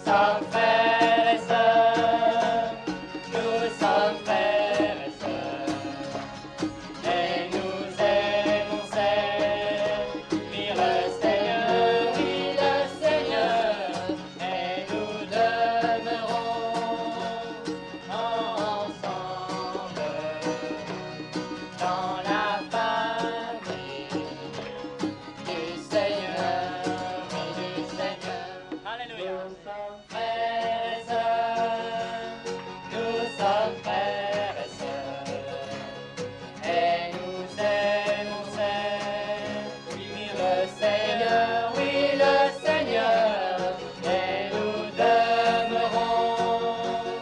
sommes frères et sœurs, nous sommes frères et sœurs, et nous aimons servir le Seigneur, oui le Seigneur, et nous demeurons ensemble dans la famille du Seigneur, oui du Seigneur. Alléluia. Nous sommes frères et sœurs, nous sommes frères et sœurs, et nous aimons servir le Seigneur, oui le Seigneur, et nous demeurons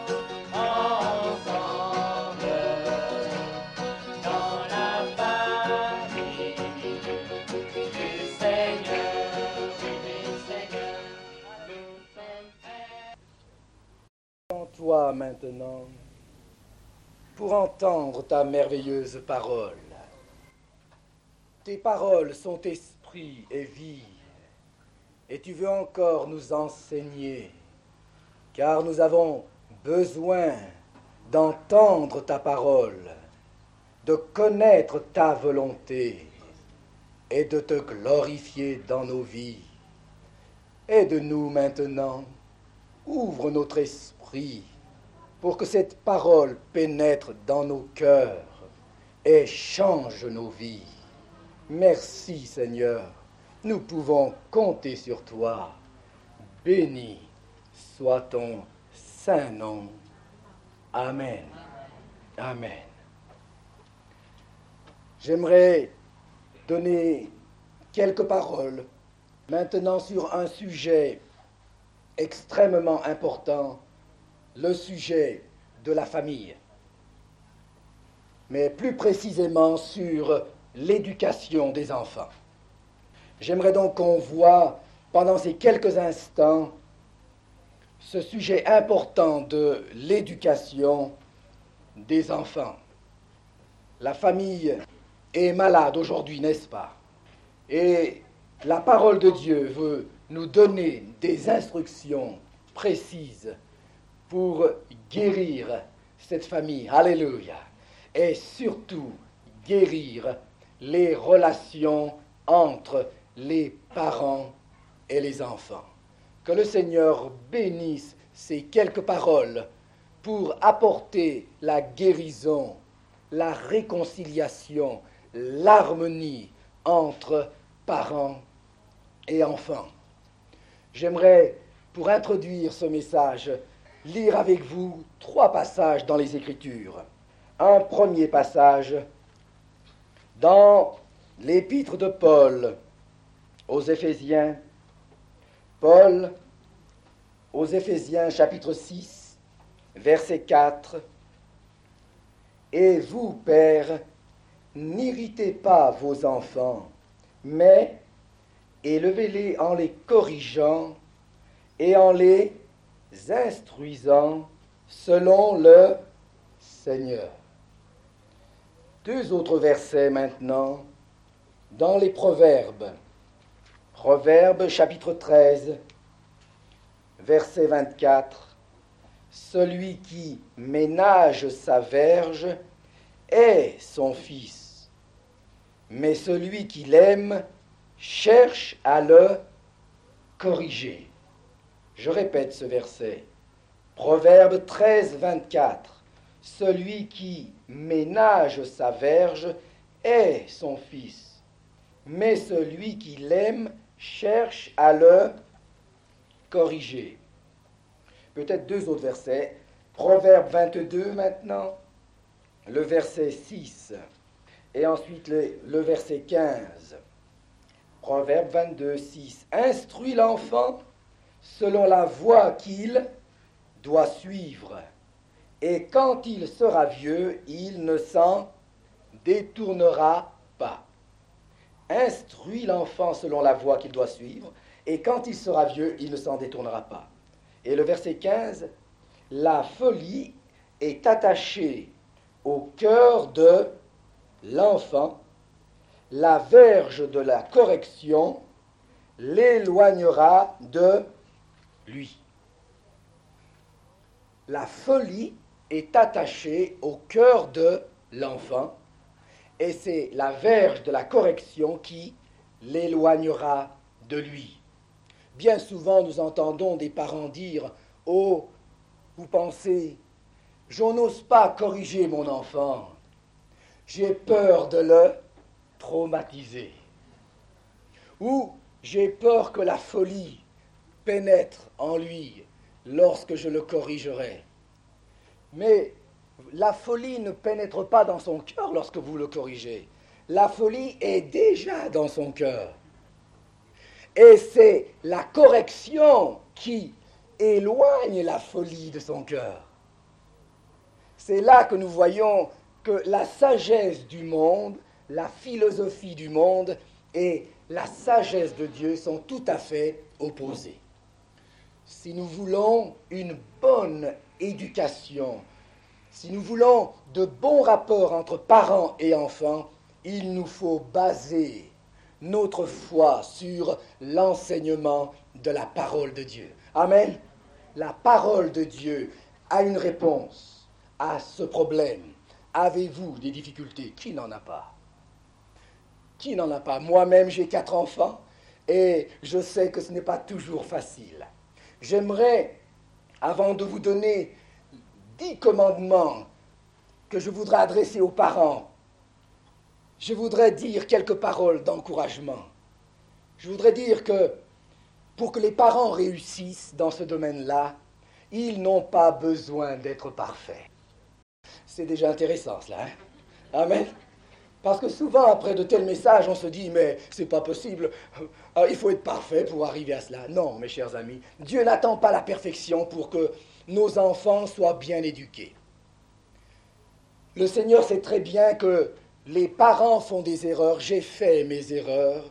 ensemble dans la famille du Seigneur, oui du Seigneur. Nous sommes frères. En toi maintenant pour entendre ta merveilleuse parole. Tes paroles sont esprit et vie, et tu veux encore nous enseigner, car nous avons besoin d'entendre ta parole, de connaître ta volonté et de te glorifier dans nos vies. Aide-nous maintenant, ouvre notre esprit pour que cette parole pénètre dans nos cœurs et change nos vies. Merci Seigneur, nous pouvons compter sur toi. Béni soit ton saint nom. Amen. Amen. J'aimerais donner quelques paroles maintenant sur un sujet extrêmement important, le sujet de la famille, mais plus précisément sur l'éducation des enfants. J'aimerais donc qu'on voit pendant ces quelques instants ce sujet important de l'éducation des enfants. La famille est malade aujourd'hui, n'est-ce pas? Et la parole de Dieu veut nous donner des instructions précises pour guérir cette famille. Alléluia. Et surtout, guérir les relations entre les parents et les enfants. Que le Seigneur bénisse ces quelques paroles pour apporter la guérison, la réconciliation, l'harmonie entre parents et enfants. J'aimerais, pour introduire ce message, lire avec vous 3 passages dans les Écritures. Un premier passage dans l'épître de Paul aux Éphésiens. Paul aux Éphésiens chapitre 6, verset 4. « Et vous, pères, n'irritez pas vos enfants, mais élevez-les en les corrigeant et en les instruisant selon le Seigneur. » 2 autres versets maintenant dans les Proverbes. Proverbes chapitre 13, verset 24. « Celui qui ménage sa verge est son fils, mais celui qui l'aime cherche à le corriger. » Je répète ce verset. Proverbe 13, 24. « Celui qui ménage sa verge est son fils, mais celui qui l'aime cherche à le corriger. » Peut-être 2 autres versets. Proverbe 22 maintenant, le verset 6, et ensuite le verset 15. Proverbe 22, 6. « Instruis l'enfant selon la voie qu'il doit suivre, et quand il sera vieux, il ne s'en détournera pas. » Instruis l'enfant selon la voie qu'il doit suivre, et quand il sera vieux, il ne s'en détournera pas. Et le verset 15, « La folie est attachée au cœur de l'enfant, la verge de la correction l'éloignera de lui. » la folie est attachée au cœur de l'enfant et c'est la verge de la correction qui l'éloignera de lui. Bien souvent, nous entendons des parents dire « Oh, vous pensez, je n'ose pas corriger mon enfant, j'ai peur de le traumatiser. » Ou « J'ai peur que la folie pénètre en lui lorsque je le corrigerai. » Mais la folie ne pénètre pas dans son cœur lorsque vous le corrigez. La folie est déjà dans son cœur. Et c'est la correction qui éloigne la folie de son cœur. C'est là que nous voyons que la sagesse du monde, la philosophie du monde et la sagesse de Dieu sont tout à fait opposées. Si nous voulons une bonne éducation, si nous voulons de bons rapports entre parents et enfants, il nous faut baser notre foi sur l'enseignement de la parole de Dieu. Amen. La parole de Dieu a une réponse à ce problème. Avez-vous des difficultés? Qui n'en a pas? Qui n'en a pas? Moi-même, j'ai 4 enfants et je sais que ce n'est pas toujours facile. J'aimerais, avant de vous donner 10 commandements que je voudrais adresser aux parents, je voudrais dire quelques paroles d'encouragement. Je voudrais dire que pour que les parents réussissent dans ce domaine-là, ils n'ont pas besoin d'être parfaits. C'est déjà intéressant cela, hein? Amen. Parce que souvent, après de tels messages, on se dit, mais c'est pas possible, il faut être parfait pour arriver à cela. Non, mes chers amis, Dieu n'attend pas la perfection pour que nos enfants soient bien éduqués. Le Seigneur sait très bien que les parents font des erreurs, j'ai fait mes erreurs,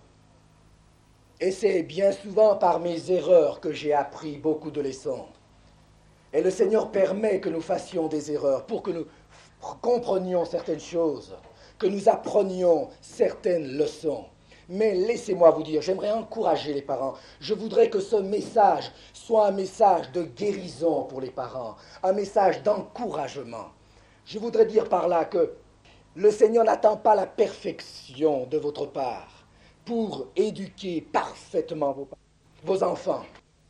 et c'est bien souvent par mes erreurs que j'ai appris beaucoup de leçons. Et le Seigneur permet que nous fassions des erreurs pour que nous comprenions certaines choses, que nous apprenions certaines leçons. Mais laissez-moi vous dire, j'aimerais encourager les parents. Je voudrais que ce message soit un message de guérison pour les parents, un message d'encouragement. Je voudrais dire par là que le Seigneur n'attend pas la perfection de votre part pour éduquer parfaitement vos enfants.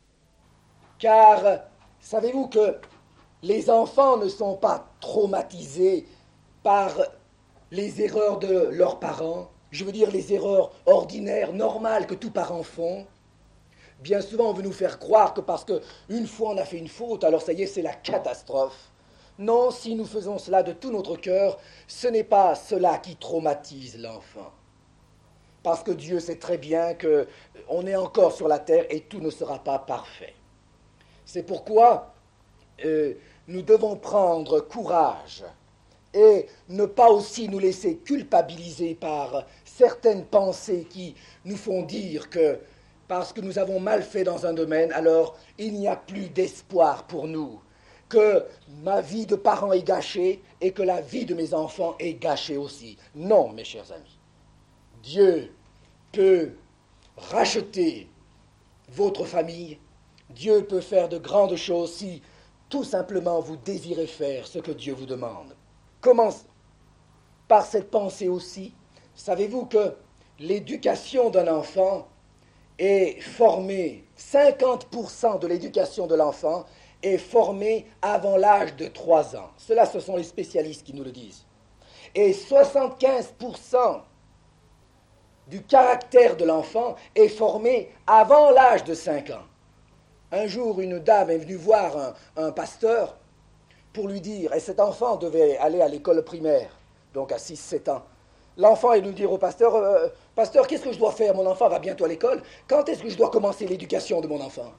Car savez-vous que les enfants ne sont pas traumatisés par les erreurs de leurs parents, je veux dire les erreurs ordinaires, normales que tous parents font. Bien souvent, on veut nous faire croire que parce qu'une fois on a fait une faute, alors ça y est, c'est la catastrophe. Non, si nous faisons cela de tout notre cœur, ce n'est pas cela qui traumatise l'enfant. Parce que Dieu sait très bien qu'on est encore sur la terre et tout ne sera pas parfait. C'est pourquoi nous devons prendre courage et ne pas aussi nous laisser culpabiliser par certaines pensées qui nous font dire que parce que nous avons mal fait dans un domaine, alors il n'y a plus d'espoir pour nous, que ma vie de parent est gâchée et que la vie de mes enfants est gâchée aussi. Non, mes chers amis, Dieu peut racheter votre famille, Dieu peut faire de grandes choses si tout simplement vous désirez faire ce que Dieu vous demande. Commence par cette pensée aussi. Savez-vous que l'éducation d'un enfant est formée, 50% de l'éducation de l'enfant est formée avant l'âge de 3 ans. Cela, ce sont les spécialistes qui nous le disent. Et 75% du caractère de l'enfant est formé avant l'âge de 5 ans. Un jour, une dame est venue voir un pasteur pour lui dire, et cet enfant devait aller à l'école primaire, donc à 6-7 ans. L'enfant est venu dire au pasteur, pasteur, qu'est-ce que je dois faire? Mon enfant va bientôt à l'école. Quand est-ce que je dois commencer l'éducation de mon enfant?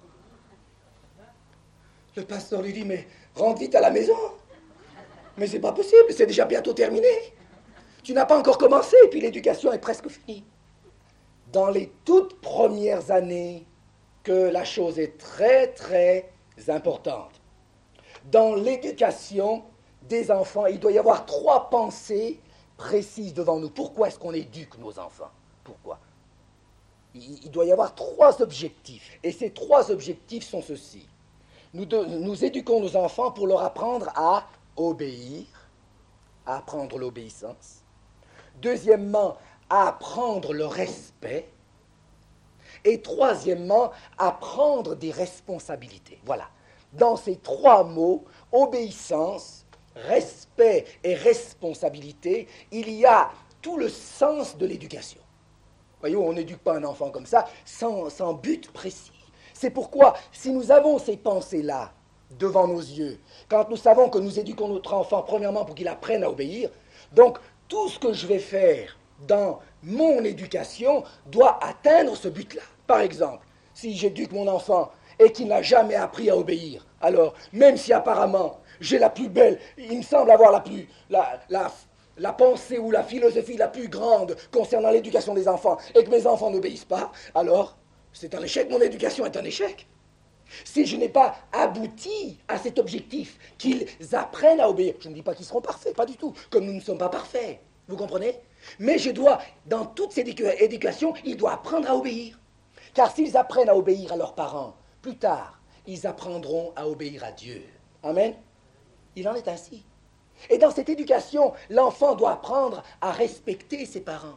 Le pasteur lui dit, mais rentre vite à la maison. Mais c'est pas possible, c'est déjà bientôt terminé. Tu n'as pas encore commencé, et puis l'éducation est presque finie. Dans les toutes premières années, que la chose est très, très importante. Dans l'éducation des enfants, il doit y avoir 3 pensées précises devant nous. Pourquoi est-ce qu'on éduque nos enfants? Pourquoi? Il doit y avoir 3 objectifs. Et ces 3 objectifs sont ceux-ci. Nous éduquons nos enfants pour leur apprendre à obéir, à apprendre l'obéissance. Deuxièmement, à apprendre le respect. Et troisièmement, à prendre des responsabilités. Voilà. Dans ces trois mots, obéissance, respect et responsabilité, il y a tout le sens de l'éducation. Voyez, on n'éduque pas un enfant comme ça, sans but précis. C'est pourquoi, si nous avons ces pensées-là devant nos yeux, quand nous savons que nous éduquons notre enfant, premièrement, pour qu'il apprenne à obéir, donc tout ce que je vais faire dans mon éducation doit atteindre ce but-là. Par exemple, si j'éduque mon enfant et qu'il n'a jamais appris à obéir, alors, même si apparemment j'ai la plus belle, il me semble avoir la pensée ou la philosophie la plus grande concernant l'éducation des enfants et que mes enfants n'obéissent pas, alors c'est un échec, mon éducation est un échec. Si je n'ai pas abouti à cet objectif, qu'ils apprennent à obéir, je ne dis pas qu'ils seront parfaits, pas du tout, comme nous ne sommes pas parfaits, vous comprenez? Mais je dois, dans toute cette éducation, ils doivent apprendre à obéir. Car s'ils apprennent à obéir à leurs parents, plus tard, ils apprendront à obéir à Dieu. Amen? Il en est ainsi. Et dans cette éducation, l'enfant doit apprendre à respecter ses parents.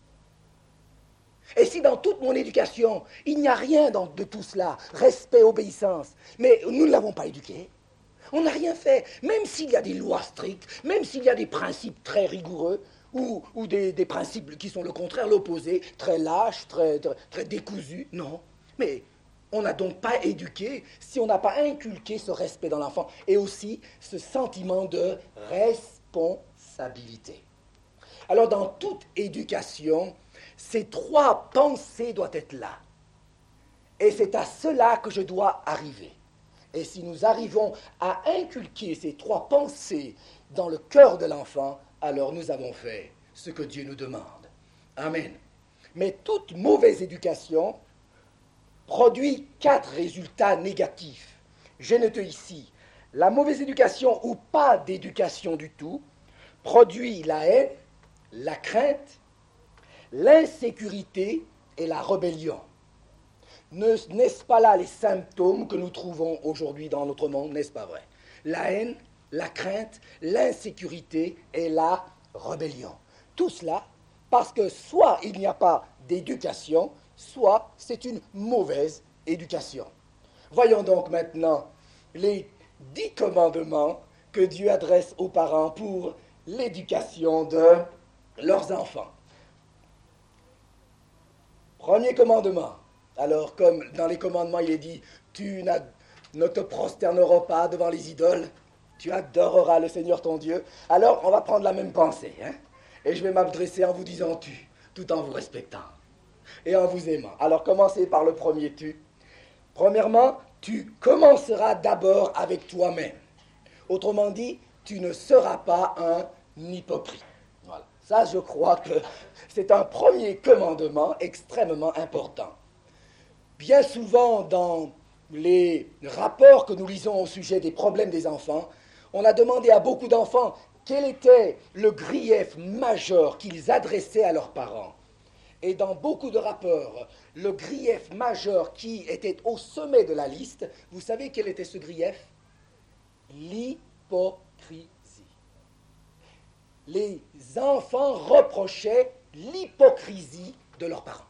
Et si dans toute mon éducation, il n'y a rien de tout cela, respect, obéissance, mais nous ne l'avons pas éduqué, on n'a rien fait, même s'il y a des lois strictes, même s'il y a des principes très rigoureux, ou des principes qui sont le contraire, l'opposé, très lâches, très décousus, non. Mais on n'a donc pas éduqué si on n'a pas inculqué ce respect dans l'enfant, et aussi ce sentiment de responsabilité. Alors dans toute éducation, ces trois pensées doivent être là. Et c'est à cela que je dois arriver. Et si nous arrivons à inculquer ces trois pensées dans le cœur de l'enfant, alors nous avons fait ce que Dieu nous demande. Amen. Mais toute mauvaise éducation produit 4 résultats négatifs. Je note ici, la mauvaise éducation ou pas d'éducation du tout produit la haine, la crainte, l'insécurité et la rébellion. N'est-ce pas là les symptômes que nous trouvons aujourd'hui dans notre monde, n'est-ce pas vrai? La haine, la crainte, l'insécurité et la rébellion. Tout cela parce que soit il n'y a pas d'éducation, soit c'est une mauvaise éducation. Voyons donc maintenant les 10 commandements que Dieu adresse aux parents pour l'éducation de leurs enfants. Premier commandement. Alors, comme dans les commandements, il est dit, tu ne te prosterneras pas devant les idoles, tu adoreras le Seigneur ton Dieu. Alors, on va prendre la même pensée, hein? Et je vais m'adresser en vous disant tu, tout en vous respectant et en vous aimant. Alors, commencez par le premier tu. Premièrement, tu commenceras d'abord avec toi-même. Autrement dit, tu ne seras pas un hypocrite. Voilà. Ça, je crois que c'est un premier commandement extrêmement important. Bien souvent, dans les rapports que nous lisons au sujet des problèmes des enfants, on a demandé à beaucoup d'enfants quel était le grief majeur qu'ils adressaient à leurs parents. Et dans beaucoup de rapports, le grief majeur qui était au sommet de la liste, vous savez quel était ce grief? L'hypocrisie. Les enfants reprochaient l'hypocrisie de leurs parents.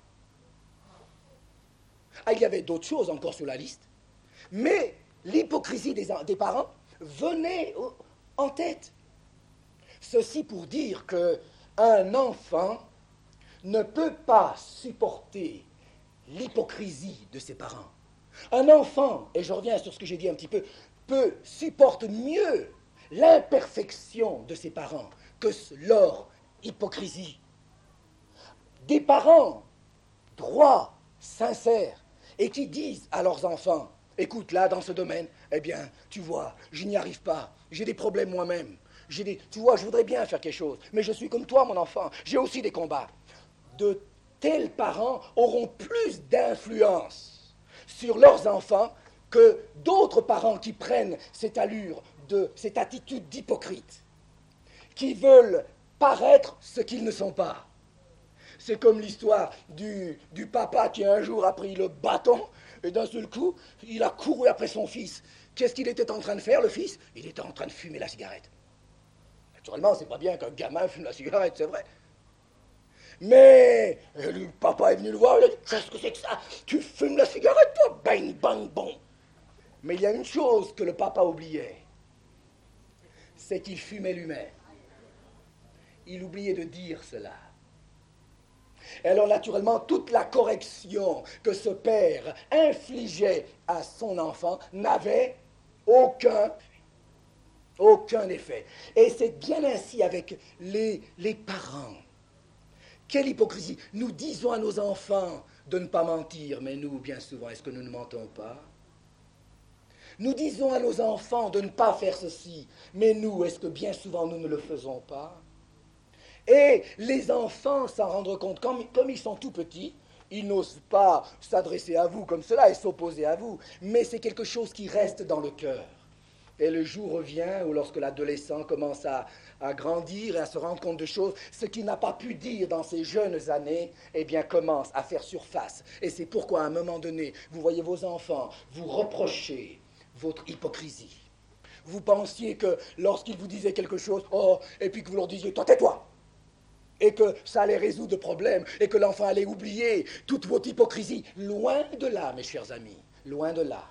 Ah, il y avait d'autres choses encore sur la liste, mais l'hypocrisie des parents venait en tête. Ceci pour dire qu'un enfant ne peut pas supporter l'hypocrisie de ses parents. Un enfant, et je reviens sur ce que j'ai dit un petit peu, supporte mieux l'imperfection de ses parents que leur hypocrisie. Des parents droits, sincères, et qui disent à leurs enfants, écoute, là, dans ce domaine, eh bien, tu vois, je n'y arrive pas, j'ai des problèmes moi-même, tu vois, je voudrais bien faire quelque chose, mais je suis comme toi, mon enfant, j'ai aussi des combats. De tels parents auront plus d'influence sur leurs enfants que d'autres parents qui prennent cette allure, cette attitude d'hypocrite, qui veulent paraître ce qu'ils ne sont pas. C'est comme l'histoire du papa qui un jour a pris le bâton Et d'un seul coup, il a couru après son fils. Qu'est-ce qu'il était en train de faire, le fils? Il était en train de fumer la cigarette. Naturellement, c'est pas bien qu'un gamin fume la cigarette, c'est vrai. Mais le papa est venu le voir, il a dit, qu'est-ce que c'est que ça? Tu fumes la cigarette, toi? Bang, bang, bon. Mais il y a une chose que le papa oubliait, c'est qu'il fumait lui-même. Il oubliait de dire cela. Et alors naturellement, toute la correction que ce père infligeait à son enfant n'avait aucun effet. Et c'est bien ainsi avec les parents. Quelle hypocrisie! Nous disons à nos enfants de ne pas mentir, mais nous, bien souvent, est-ce que nous ne mentons pas? Nous disons à nos enfants de ne pas faire ceci, mais nous, est-ce que bien souvent nous ne le faisons pas? Et les enfants s'en rendent compte, comme ils sont tout petits, ils n'osent pas s'adresser à vous comme cela et s'opposer à vous, mais c'est quelque chose qui reste dans le cœur. Et le jour revient où lorsque l'adolescent commence à grandir et à se rendre compte de choses, ce qu'il n'a pas pu dire dans ses jeunes années, eh bien commence à faire surface. Et c'est pourquoi à un moment donné, vous voyez vos enfants vous reprocher votre hypocrisie. Vous pensiez que lorsqu'ils vous disaient quelque chose, oh, et puis que vous leur disiez, toi tais-toi, et que ça allait résoudre le problème, et que l'enfant allait oublier toute votre hypocrisie. Loin de là, mes chers amis, loin de là.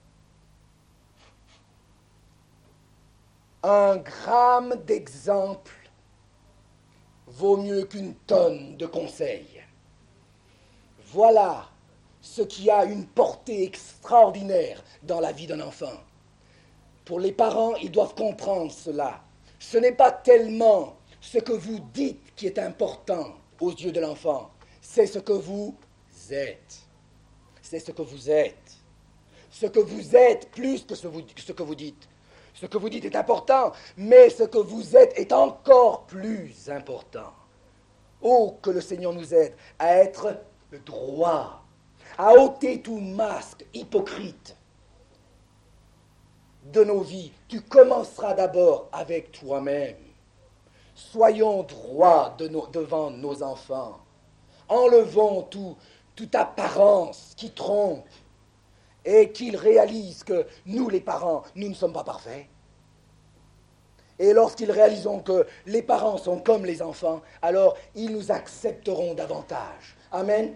Un gramme d'exemple vaut mieux qu'une tonne de conseils. Voilà ce qui a une portée extraordinaire dans la vie d'un enfant. Pour les parents, ils doivent comprendre cela. Ce n'est pas tellement ce que vous dites qui est important aux yeux de l'enfant, c'est ce que vous êtes. C'est ce que vous êtes. Ce que vous êtes plus que ce que vous dites. Ce que vous dites est important, mais ce que vous êtes est encore plus important. Oh, que le Seigneur nous aide à être droit, à ôter tout masque hypocrite de nos vies. Tu commenceras d'abord avec toi-même. Soyons droits devant nos enfants. Enlevons toute apparence qui trompe et qu'ils réalisent que nous, les parents, nous ne sommes pas parfaits. Et lorsqu'ils réaliseront que les parents sont comme les enfants, alors ils nous accepteront davantage. Amen.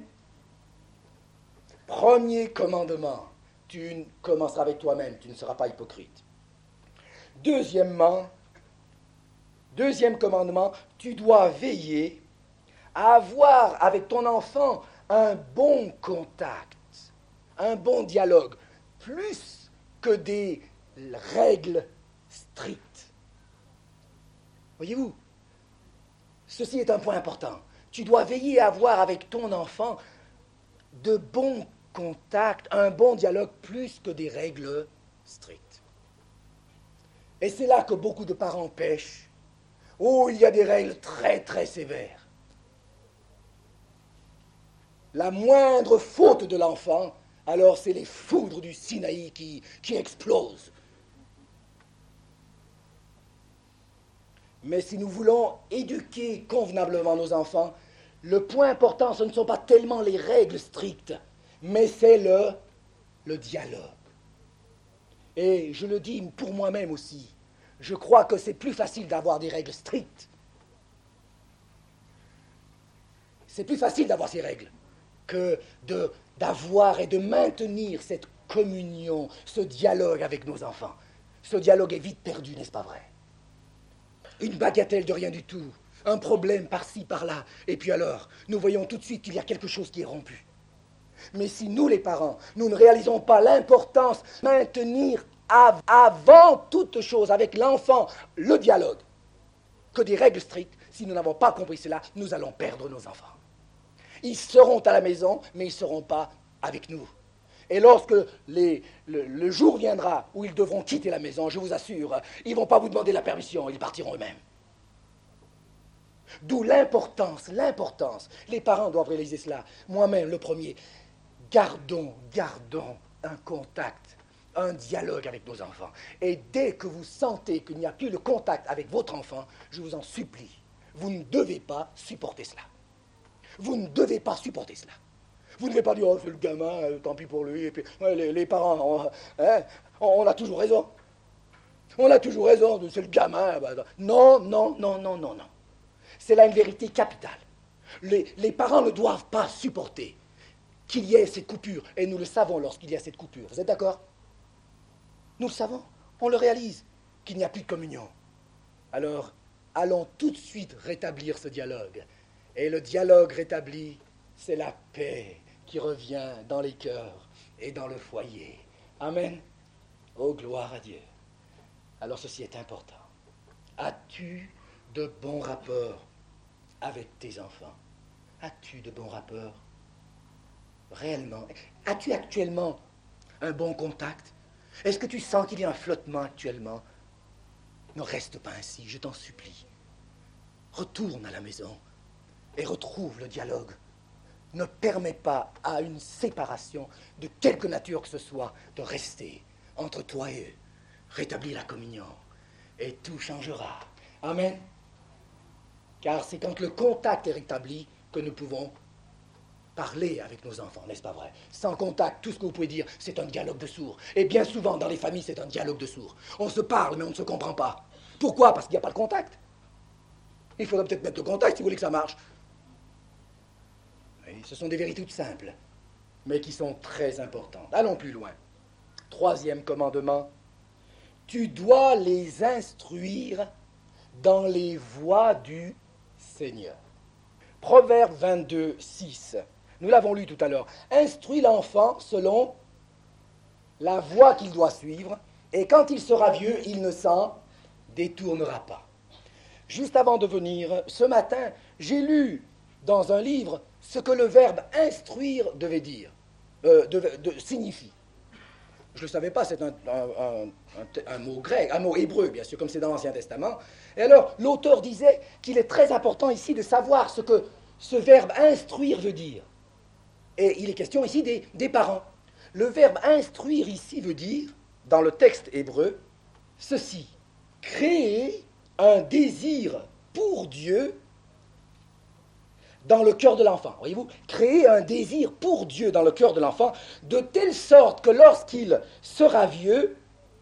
Premier commandement, tu commenceras avec toi-même, tu ne seras pas hypocrite. Deuxième commandement, tu dois veiller à avoir avec ton enfant un bon contact, un bon dialogue, plus que des règles strictes. Voyez-vous, ceci est un point important. Tu dois veiller à avoir avec ton enfant de bons contacts, un bon dialogue, plus que des règles strictes. Et c'est là que beaucoup de parents pêchent. Oh, il y a des règles très très sévères. La moindre faute de l'enfant, alors c'est les foudres du Sinaï qui explosent. Mais si nous voulons éduquer convenablement nos enfants, le point important, ce ne sont pas tellement les règles strictes, mais c'est le dialogue. Et je le dis pour moi-même aussi, je crois que c'est plus facile d'avoir des règles strictes. C'est plus facile d'avoir ces règles que d'avoir et de maintenir cette communion, ce dialogue avec nos enfants. Ce dialogue est vite perdu, n'est-ce pas vrai? Une bagatelle de rien du tout, un problème par-ci, par-là, et puis alors, nous voyons tout de suite qu'il y a quelque chose qui est rompu. Mais si nous, les parents, nous ne réalisons pas l'importance de maintenir avant toute chose avec l'enfant le dialogue, que des règles strictes, si nous n'avons pas compris cela, nous allons perdre nos enfants. Ils seront à la maison, mais ils ne seront pas avec nous. Et lorsque le jour viendra où ils devront quitter la maison, je vous assure, ils ne vont pas vous demander la permission, ils partiront eux-mêmes. D'où l'importance. Les parents doivent réaliser cela. Moi-même, le premier. Gardons un contact, un dialogue avec nos enfants. Et dès que vous sentez qu'il n'y a plus de contact avec votre enfant, je vous en supplie, vous ne devez pas supporter cela. Vous ne devez pas supporter cela. Vous ne devez pas dire, oh, c'est le gamin, tant pis pour lui. Et puis, ouais, les parents, on a toujours raison. On a toujours raison, c'est le gamin. Non, non, non, non, non, non. C'est là une vérité capitale. Les parents ne doivent pas supporter qu'il y ait cette coupure. Et nous le savons lorsqu'il y a cette coupure. Vous êtes d'accord? Nous le savons. On le réalise, qu'il n'y a plus de communion. Alors, allons tout de suite rétablir ce dialogue. Et le dialogue rétabli, c'est la paix qui revient dans les cœurs et dans le foyer. Amen. Oh, gloire à Dieu. Alors ceci est important. As-tu de bons rapports avec tes enfants? As-tu de bons rapports? Réellement? As-tu actuellement un bon contact? Est-ce que tu sens qu'il y a un flottement actuellement? Ne reste pas ainsi, je t'en supplie. Retourne à la maison et retrouve le dialogue. Ne permets pas à une séparation de quelque nature que ce soit de rester entre toi et eux. Rétablis la communion et tout changera. Amen. Car c'est quand le contact est rétabli que nous pouvons parler avec nos enfants, n'est-ce pas vrai? Sans contact, tout ce que vous pouvez dire, c'est un dialogue de sourds. Et bien souvent, dans les familles, c'est un dialogue de sourds. On se parle, mais on ne se comprend pas. Pourquoi? Parce qu'il n'y a pas de contact. Il faudrait peut-être mettre le contact si vous voulez que ça marche. Oui, ce sont des vérités toutes simples, mais qui sont très importantes. Allons plus loin. Troisième commandement. Tu dois les instruire dans les voies du Seigneur. Proverbe 22, 6. Nous l'avons lu tout à l'heure. Instruis l'enfant selon la voie qu'il doit suivre, et quand il sera vieux, il ne s'en détournera pas. Juste avant de venir, ce matin, j'ai lu dans un livre ce que le verbe instruire devait dire, signifie. Je ne le savais pas, c'est un mot grec, un mot hébreu, bien sûr, comme c'est dans l'Ancien Testament. Et alors, l'auteur disait qu'il est très important ici de savoir ce que ce verbe instruire veut dire. Et il est question ici des parents. Le verbe instruire ici veut dire, dans le texte hébreu, ceci: créer un désir pour Dieu dans le cœur de l'enfant. Voyez-vous, créer un désir pour Dieu dans le cœur de l'enfant, de telle sorte que lorsqu'il sera vieux,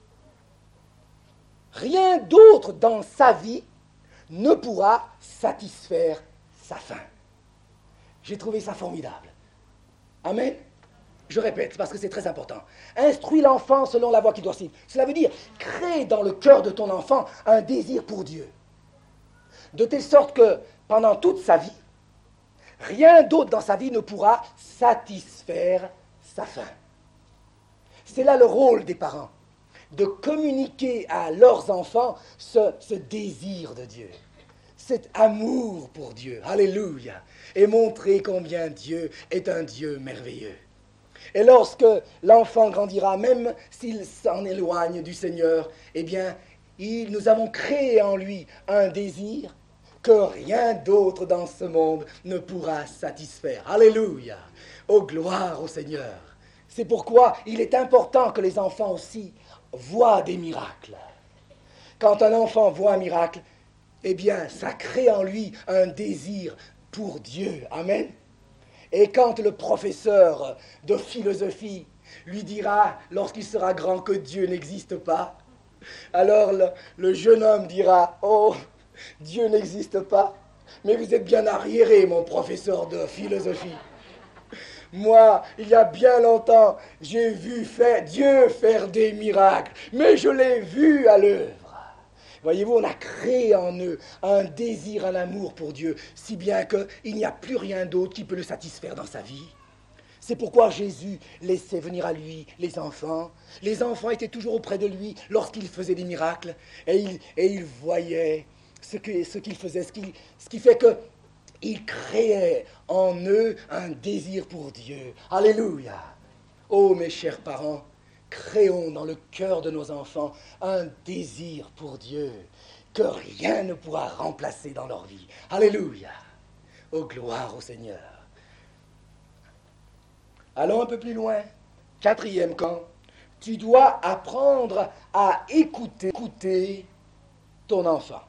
rien d'autre dans sa vie ne pourra satisfaire sa faim. J'ai trouvé ça formidable. Amen. Je répète, parce que c'est très important. Instruis l'enfant selon la voie qu'il doit suivre. Cela veut dire, crée dans le cœur de ton enfant un désir pour Dieu. De telle sorte que, pendant toute sa vie, rien d'autre dans sa vie ne pourra satisfaire sa faim. C'est là le rôle des parents, de communiquer à leurs enfants ce désir de Dieu, cet amour pour Dieu, alléluia, et montrer combien Dieu est un Dieu merveilleux. Et lorsque l'enfant grandira, même s'il s'en éloigne du Seigneur, eh bien, nous avons créé en lui un désir que rien d'autre dans ce monde ne pourra satisfaire. Alléluia! Oh, gloire au Seigneur! C'est pourquoi il est important que les enfants aussi voient des miracles. Quand un enfant voit un miracle, eh bien, ça crée en lui un désir pour Dieu. Amen. Et quand le professeur de philosophie lui dira, lorsqu'il sera grand, que Dieu n'existe pas, alors le jeune homme dira, oh, Dieu n'existe pas, mais vous êtes bien arriéré, mon professeur de philosophie. Moi, il y a bien longtemps, j'ai vu Dieu faire des miracles, mais je l'ai vu à l'œuvre. Voyez-vous, on a créé en eux un désir, un amour pour Dieu, si bien qu'il n'y a plus rien d'autre qui peut le satisfaire dans sa vie. C'est pourquoi Jésus laissait venir à lui les enfants. Les enfants étaient toujours auprès de lui lorsqu'il faisait des miracles, et il voyait ce qu'il faisait, ce qui fait qu'il créait en eux un désir pour Dieu. Alléluia! Oh, mes chers parents, créons dans le cœur de nos enfants un désir pour Dieu que rien ne pourra remplacer dans leur vie. Alléluia! Oh, gloire au Seigneur! Allons un peu plus loin. Quatrième camp. Tu dois apprendre à écouter ton enfant.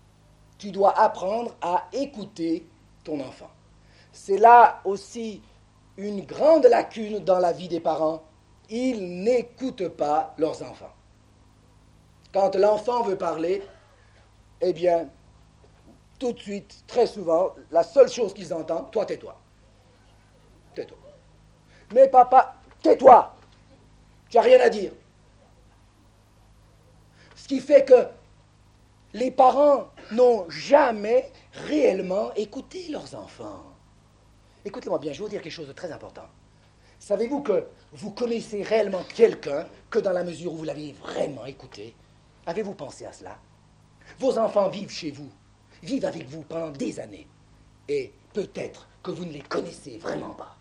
Tu dois apprendre à écouter ton enfant. C'est là aussi une grande lacune dans la vie des parents. Ils n'écoutent pas leurs enfants. Quand l'enfant veut parler, eh bien, tout de suite, très souvent, la seule chose qu'ils entendent, toi, tais-toi. Tais-toi. Mais papa, tais-toi. Tu n'as rien à dire. Ce qui fait que les parents n'ont jamais réellement écouté leurs enfants. Écoutez-moi bien, je vais vous dire quelque chose de très important. Savez-vous que vous connaissez réellement quelqu'un que dans la mesure où vous l'avez vraiment écouté? Avez-vous pensé à cela? Vos enfants vivent chez vous, vivent avec vous pendant des années, et peut-être que vous ne les connaissez vraiment pas.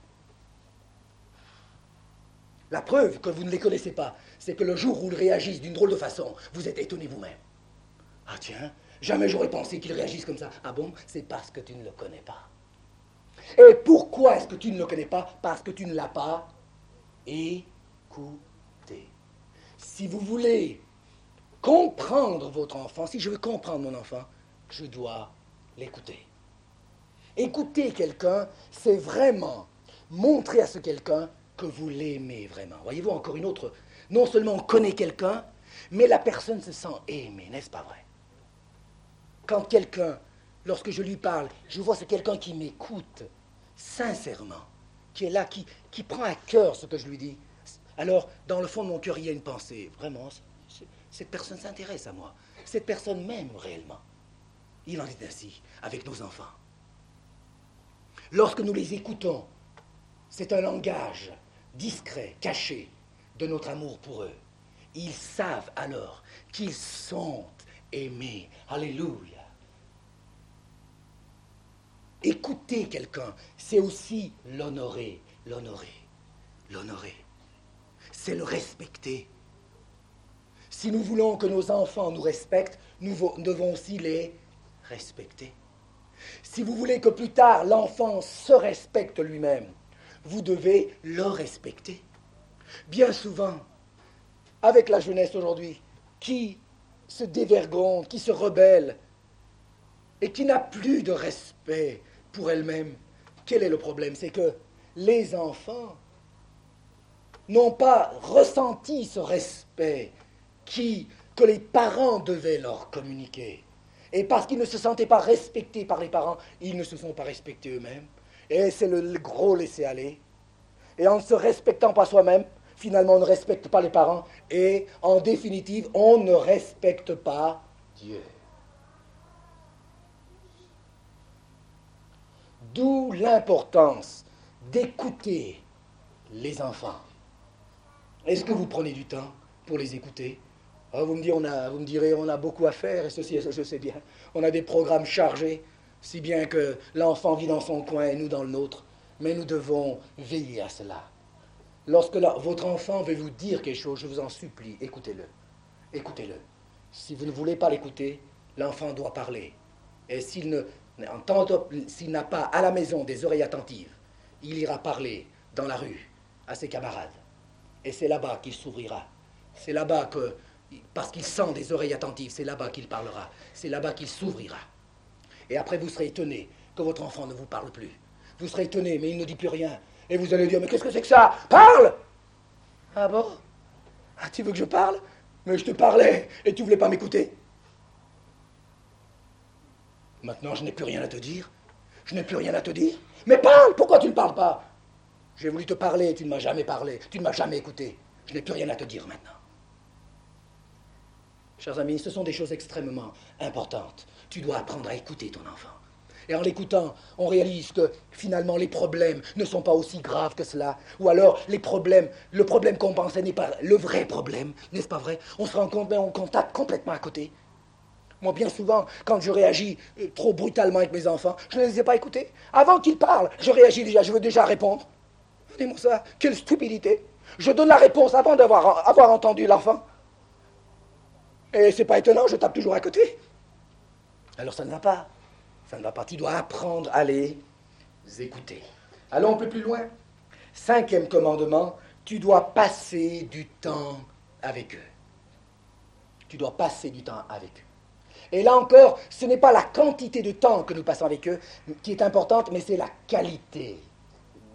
La preuve que vous ne les connaissez pas, c'est que le jour où ils réagissent d'une drôle de façon, vous êtes étonné vous-même. Ah tiens, jamais j'aurais pensé qu'ils réagissent comme ça. Ah bon? C'est parce que tu ne le connais pas. Et pourquoi est-ce que tu ne le connais pas? Parce que tu ne l'as pas écouté. Si vous voulez comprendre votre enfant, si je veux comprendre mon enfant, je dois l'écouter. Écouter quelqu'un, c'est vraiment montrer à ce quelqu'un que vous l'aimez vraiment. Voyez-vous, encore une autre, non seulement on connaît quelqu'un, mais la personne se sent aimée, n'est-ce pas vrai? Quand quelqu'un, lorsque je lui parle, je vois c'est quelqu'un qui m'écoute sincèrement, qui est là, qui prend à cœur ce que je lui dis. Alors, dans le fond de mon cœur, il y a une pensée. Vraiment, cette personne s'intéresse à moi. Cette personne m'aime réellement. Il en est ainsi avec nos enfants. Lorsque nous les écoutons, c'est un langage discret, caché, de notre amour pour eux. Ils savent alors qu'ils sont aimés. Alléluia. Écouter quelqu'un, c'est aussi l'honorer, l'honorer, l'honorer. C'est le respecter. Si nous voulons que nos enfants nous respectent, nous devons aussi les respecter. Si vous voulez que plus tard l'enfant se respecte lui-même, vous devez le respecter. Bien souvent, avec la jeunesse aujourd'hui, qui se dévergonde, qui se rebelle, et qui n'a plus de respect pour elle-même, quel est le problème? C'est que les enfants n'ont pas ressenti ce respect que les parents devaient leur communiquer. Et parce qu'ils ne se sentaient pas respectés par les parents, ils ne se sont pas respectés eux-mêmes. Et c'est le gros laisser-aller. Et en ne se respectant pas soi-même, finalement on ne respecte pas les parents. Et en définitive, on ne respecte pas Dieu. D'où l'importance d'écouter les enfants. Est-ce que vous prenez du temps pour les écouter? Oh, vous me direz, on a beaucoup à faire, et ceci, je sais bien. On a des programmes chargés, si bien que l'enfant vit dans son coin et nous dans le nôtre. Mais nous devons veiller à cela. Lorsque votre enfant veut vous dire quelque chose, je vous en supplie, écoutez-le. Écoutez-le. Si vous ne voulez pas l'écouter, l'enfant doit parler. Et s'il n'a pas à la maison des oreilles attentives, il ira parler dans la rue à ses camarades. Et c'est là-bas qu'il s'ouvrira. C'est là-bas que, parce qu'il sent des oreilles attentives, c'est là-bas qu'il parlera. C'est là-bas qu'il s'ouvrira. Et après, vous serez étonné que votre enfant ne vous parle plus. Vous serez étonné, mais il ne dit plus rien. Et vous allez dire, mais qu'est-ce que c'est que ça? Parle! Ah bon? Ah, tu veux que je parle? Mais je te parlais, et tu voulais pas m'écouter. Maintenant, je n'ai plus rien à te dire. Je n'ai plus rien à te dire. Mais parle! Pourquoi tu ne parles pas? J'ai voulu te parler, tu ne m'as jamais parlé. Tu ne m'as jamais écouté. Je n'ai plus rien à te dire maintenant. Chers amis, ce sont des choses extrêmement importantes. Tu dois apprendre à écouter ton enfant. Et en l'écoutant, on réalise que finalement les problèmes ne sont pas aussi graves que cela. Ou alors le problème qu'on pensait n'est pas le vrai problème, n'est-ce pas vrai? On se rend compte, mais on tape complètement à côté. Moi, bien souvent, quand je réagis trop brutalement avec mes enfants, je ne les ai pas écoutés. Avant qu'ils parlent, je réagis déjà, je veux déjà répondre. Dis-moi ça, quelle stupidité. Je donne la réponse avant avoir entendu l'enfant. Et c'est pas étonnant, je tape toujours à côté. Alors ça ne va pas. Ça ne va pas. Tu dois apprendre à les écouter. Allons un peu plus loin. 5e commandement, tu dois passer du temps avec eux. Tu dois passer du temps avec eux. Et là encore, ce n'est pas la quantité de temps que nous passons avec eux qui est importante, mais c'est la qualité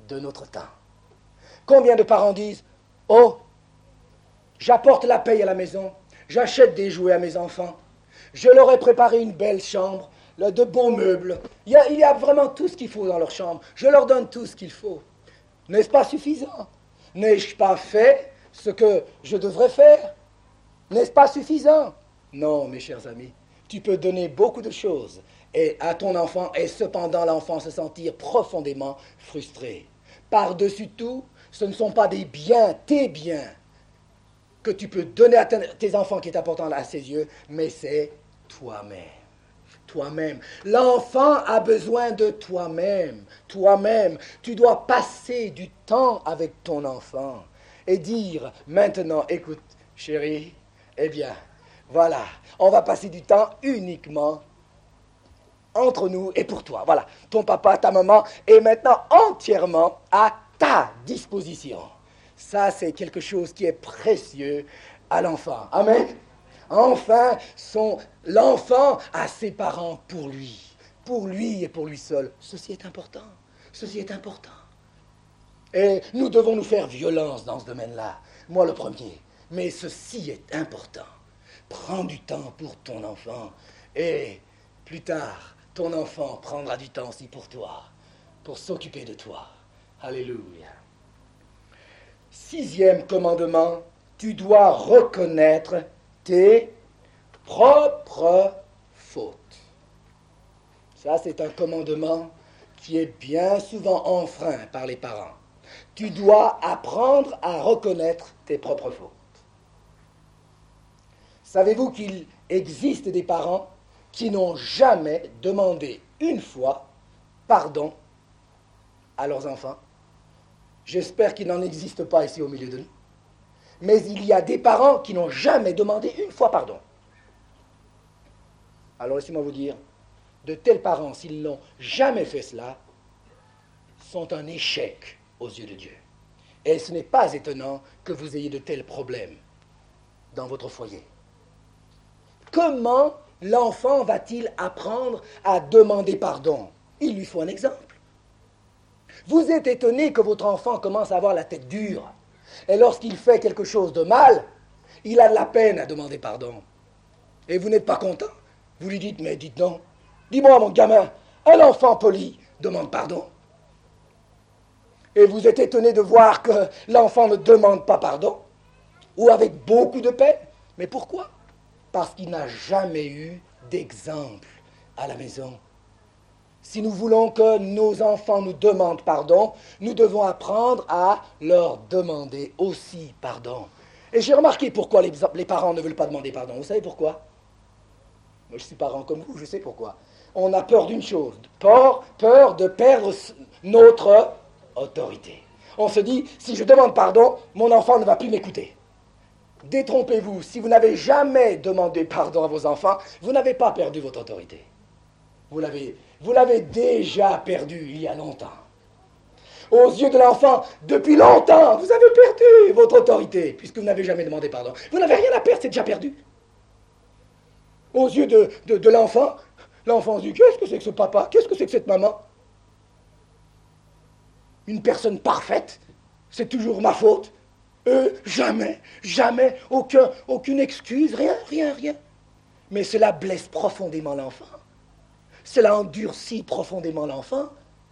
de notre temps. Combien de parents disent « Oh, j'apporte la paye à la maison, j'achète des jouets à mes enfants, je leur ai préparé une belle chambre, de beaux meubles, il y a vraiment tout ce qu'il faut dans leur chambre, je leur donne tout ce qu'il faut. N'est-ce pas suffisant? N'ai-je pas fait ce que je devrais faire? N'est-ce pas suffisant? Non, mes chers amis, tu peux donner beaucoup de choses à ton enfant et cependant l'enfant se sentir profondément frustré. Par-dessus tout, ce ne sont pas des biens, tes biens, que tu peux donner à tes enfants qui est important à ses yeux, mais c'est toi-même. Toi-même. L'enfant a besoin de toi-même. Toi-même. Tu dois passer du temps avec ton enfant et dire maintenant, écoute, chérie, eh bien, voilà, on va passer du temps uniquement entre nous et pour toi. Voilà, ton papa, ta maman est maintenant entièrement à ta disposition. Ça, c'est quelque chose qui est précieux à l'enfant. Amen. Enfin, l'enfant a ses parents pour lui et pour lui seul. Ceci est important. Ceci est important. Et nous devons nous faire violence dans ce domaine-là. Moi, le premier. Mais ceci est important. Prends du temps pour ton enfant. Et plus tard, ton enfant prendra du temps aussi pour toi, pour s'occuper de toi. Alléluia. 6e commandement, tu dois reconnaître tes propres fautes. Ça, c'est un commandement qui est bien souvent enfreint par les parents. Tu dois apprendre à reconnaître tes propres fautes. Savez-vous qu'il existe des parents qui n'ont jamais demandé une fois pardon à leurs enfants? J'espère qu'il n'en existe pas ici au milieu de nous. Mais il y a des parents qui n'ont jamais demandé une fois pardon. Alors laissez-moi vous dire, de tels parents, s'ils n'ont jamais fait cela, sont un échec aux yeux de Dieu. Et ce n'est pas étonnant que vous ayez de tels problèmes dans votre foyer. Comment l'enfant va-t-il apprendre à demander pardon? Il lui faut un exemple. Vous êtes étonné que votre enfant commence à avoir la tête dure. Et lorsqu'il fait quelque chose de mal, il a de la peine à demander pardon. Et vous n'êtes pas content. Vous lui dites, mais dites non. Dis-moi, mon gamin, un enfant poli demande pardon. Et vous êtes étonné de voir que l'enfant ne demande pas pardon, ou avec beaucoup de peine. Mais pourquoi? Parce qu'il n'a jamais eu d'exemple à la maison. Si nous voulons que nos enfants nous demandent pardon, nous devons apprendre à leur demander aussi pardon. Et j'ai remarqué pourquoi les parents ne veulent pas demander pardon. Vous savez pourquoi? Moi, je suis parent comme vous, je sais pourquoi. On a peur d'une chose, peur de perdre notre autorité. On se dit, si je demande pardon, mon enfant ne va plus m'écouter. Détrompez-vous, si vous n'avez jamais demandé pardon à vos enfants, vous n'avez pas perdu votre autorité. Vous l'avez déjà perdu il y a longtemps. Aux yeux de l'enfant, depuis longtemps, vous avez perdu votre autorité, puisque vous n'avez jamais demandé pardon. Vous n'avez rien à perdre, c'est déjà perdu. Aux yeux de l'enfant, l'enfant dit, qu'est-ce que c'est que ce papa? Qu'est-ce que c'est que cette maman? Une personne parfaite, c'est toujours ma faute. Jamais, aucune excuse, rien. Mais cela blesse profondément l'enfant. Cela endurcit profondément l'enfant.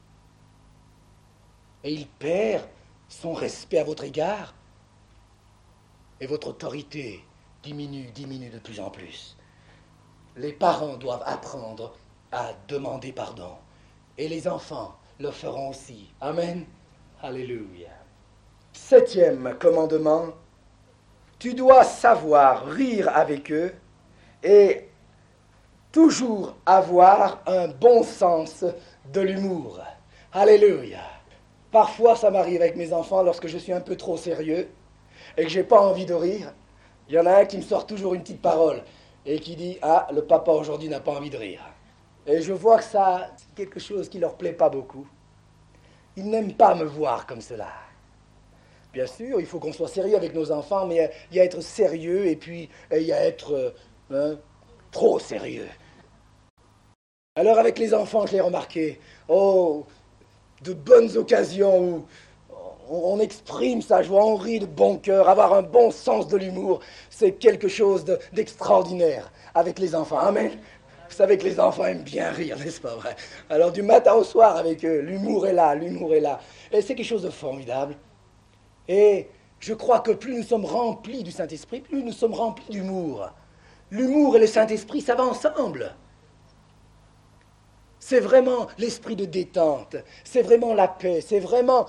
Et il perd son respect à votre égard. Et votre autorité diminue de plus en plus. Les parents doivent apprendre à demander pardon. Et les enfants le feront aussi. Amen. Alléluia. 7e commandement. Tu dois savoir rire avec eux et toujours avoir un bon sens de l'humour. Alléluia. Parfois, ça m'arrive avec mes enfants lorsque je suis un peu trop sérieux et que je n'ai pas envie de rire. Il y en a un qui me sort toujours une petite parole et qui dit « Ah, le papa aujourd'hui n'a pas envie de rire ». Et je vois que ça, c'est quelque chose qui ne leur plaît pas beaucoup. Ils n'aiment pas me voir comme cela. Bien sûr, il faut qu'on soit sérieux avec nos enfants, mais il y a être sérieux et puis il y a être trop sérieux. Alors avec les enfants, je l'ai remarqué. Oh, de bonnes occasions où on exprime sa joie, on rit de bon cœur, avoir un bon sens de l'humour, c'est quelque chose d'extraordinaire avec les enfants. Amen. Vous savez que les enfants aiment bien rire, n'est-ce pas vrai? Alors du matin au soir avec eux, l'humour est là, l'humour est là. Et c'est quelque chose de formidable. Et je crois que plus nous sommes remplis du Saint-Esprit, plus nous sommes remplis d'humour. L'humour et le Saint-Esprit, ça va ensemble. C'est vraiment l'esprit de détente, c'est vraiment la paix, c'est vraiment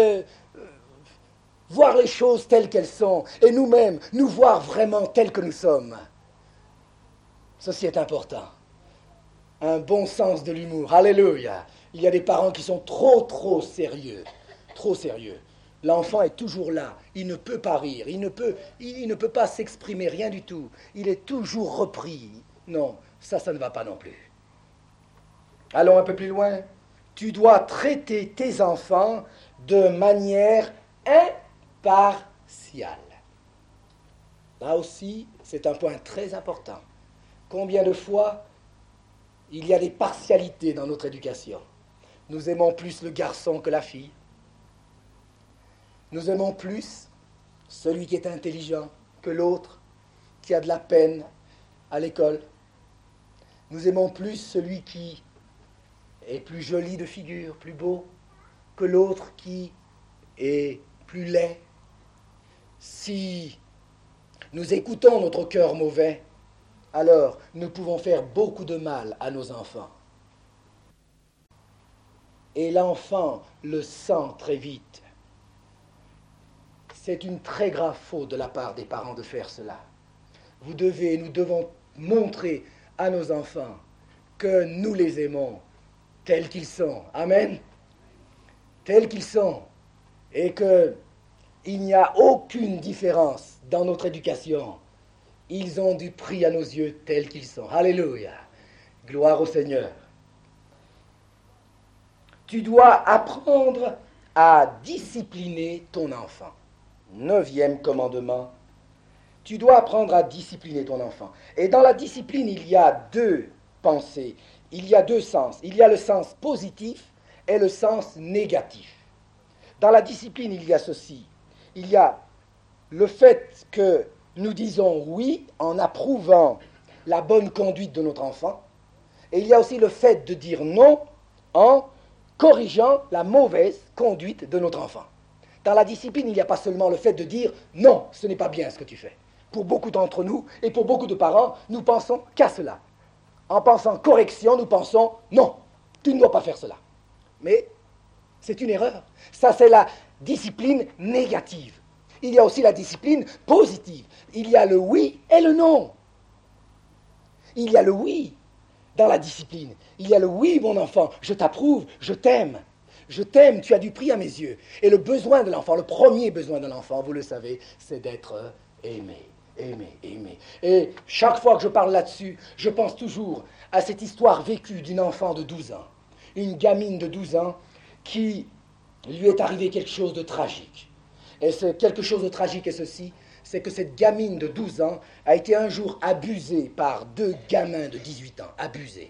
voir les choses telles qu'elles sont, et nous-mêmes, nous voir vraiment tels que nous sommes. Ceci est important. Un bon sens de l'humour. Alléluia. Il y a des parents qui sont trop sérieux. Trop sérieux. L'enfant est toujours là. Il ne peut pas rire. Il ne peut pas s'exprimer, rien du tout. Il est toujours repris. Non, ça ne va pas non plus. Allons un peu plus loin. Tu dois traiter tes enfants de manière impartiale. Là aussi, c'est un point très important. Combien de fois il y a des partialités dans notre éducation? Nous aimons plus le garçon que la fille. Nous aimons plus celui qui est intelligent que l'autre qui a de la peine à l'école. Nous aimons plus celui qui est plus joli de figure, plus beau, que l'autre qui est plus laid. Si nous écoutons notre cœur mauvais, alors nous pouvons faire beaucoup de mal à nos enfants. Et l'enfant le sent très vite. C'est une très grave faute de la part des parents de faire cela. Nous devons montrer à nos enfants que nous les aimons tels qu'ils sont. Amen. Tels qu'ils sont. Et qu'il n'y a aucune différence dans notre éducation. Ils ont du prix à nos yeux tels qu'ils sont. Alléluia. Gloire au Seigneur. Tu dois apprendre à discipliner ton enfant. 9e commandement. Tu dois apprendre à discipliner ton enfant. Et dans la discipline, il y a deux pensées. Il y a deux sens. Il y a le sens positif et le sens négatif. Dans la discipline, il y a ceci. Il y a le fait que nous disons oui en approuvant la bonne conduite de notre enfant. Et il y a aussi le fait de dire non en corrigeant la mauvaise conduite de notre enfant. Dans la discipline, il n'y a pas seulement le fait de dire non, ce n'est pas bien ce que tu fais. Pour beaucoup d'entre nous et pour beaucoup de parents, nous pensons qu'à cela. En pensant correction, nous pensons non, tu ne dois pas faire cela. Mais c'est une erreur. Ça, c'est la discipline négative. Il y a aussi la discipline positive. Il y a le oui et le non. Il y a le oui dans la discipline. Il y a le oui, mon enfant, je t'approuve, je t'aime. Je t'aime, tu as du prix à mes yeux. Et le besoin de l'enfant, le premier besoin de l'enfant, vous le savez, c'est d'être aimé. Aimé. Et chaque fois que je parle là-dessus, je pense toujours à cette histoire vécue d'une enfant de 12 ans. Une gamine de 12 ans qui lui est arrivé quelque chose de tragique. Et quelque chose de tragique est ceci, c'est que cette gamine de 12 ans a été un jour abusée par deux gamins de 18 ans. Abusée.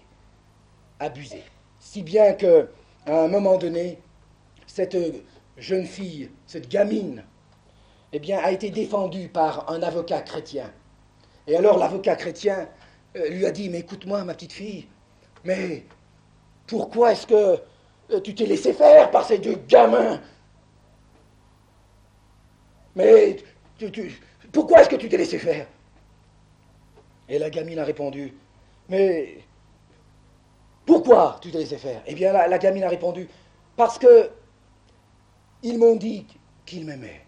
Si bien qu'à un moment donné, cette jeune fille, cette gamine, eh bien, a été défendue par un avocat chrétien. Et alors l'avocat chrétien lui a dit, mais écoute-moi, ma petite fille, mais pourquoi est-ce que tu t'es laissé faire par ces deux gamins? Mais pourquoi est-ce que tu t'es laissé faire? Et la gamine a répondu, mais pourquoi tu t'es laissé faire? Eh bien, la gamine a répondu, parce que ils m'ont dit qu'ils m'aimaient.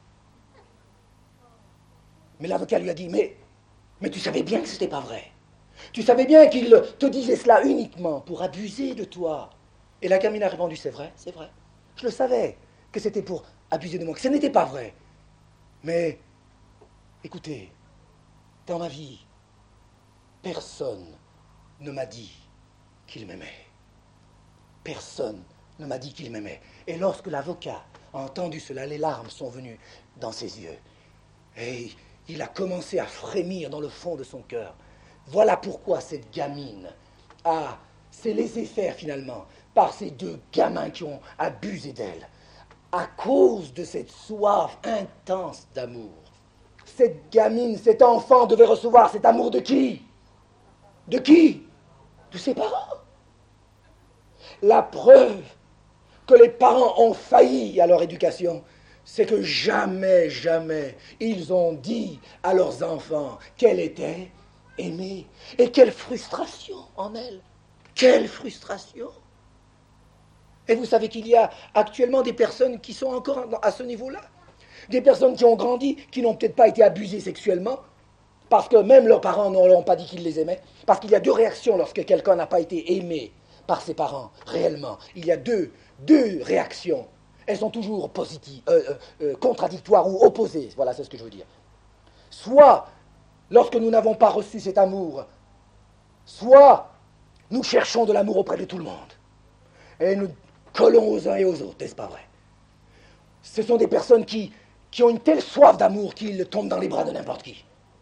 Mais l'avocat lui a dit, mais tu savais bien que ce n'était pas vrai. Tu savais bien qu'ils te disaient cela uniquement pour abuser de toi. Et la gamine a répondu, c'est vrai. Je le savais que c'était pour abuser de moi, que ce n'était pas vrai. Mais, écoutez, dans ma vie, personne ne m'a dit qu'il m'aimait. Personne ne m'a dit qu'il m'aimait. Et lorsque l'avocat a entendu cela, les larmes sont venues dans ses yeux. Et il a commencé à frémir dans le fond de son cœur. Voilà pourquoi cette gamine s'est laissé faire finalement par ces deux gamins qui ont abusé d'elle, à cause de cette soif intense d'amour. Cette gamine, cet enfant devait recevoir cet amour de qui? De qui? De ses parents. La preuve que les parents ont failli à leur éducation, c'est que jamais, jamais, ils ont dit à leurs enfants qu'elle était aimée. Et quelle frustration en elle! Quelle frustration! Et vous savez qu'il y a actuellement des personnes qui sont encore à ce niveau-là. Des personnes qui ont grandi, qui n'ont peut-être pas été abusées sexuellement, parce que même leurs parents ne leur ont pas dit qu'ils les aimaient. Parce qu'il y a deux réactions lorsque quelqu'un n'a pas été aimé par ses parents, réellement. Il y a deux réactions. Elles sont toujours positives, contradictoires ou opposées. Voilà, c'est ce que je veux dire. Soit, lorsque nous n'avons pas reçu cet amour, soit nous cherchons de l'amour auprès de tout le monde. Et nous collons aux uns et aux autres, n'est-ce pas vrai? Ce sont des personnes qui ont une telle soif d'amour qu'ils tombent dans les bras de n'importe qui.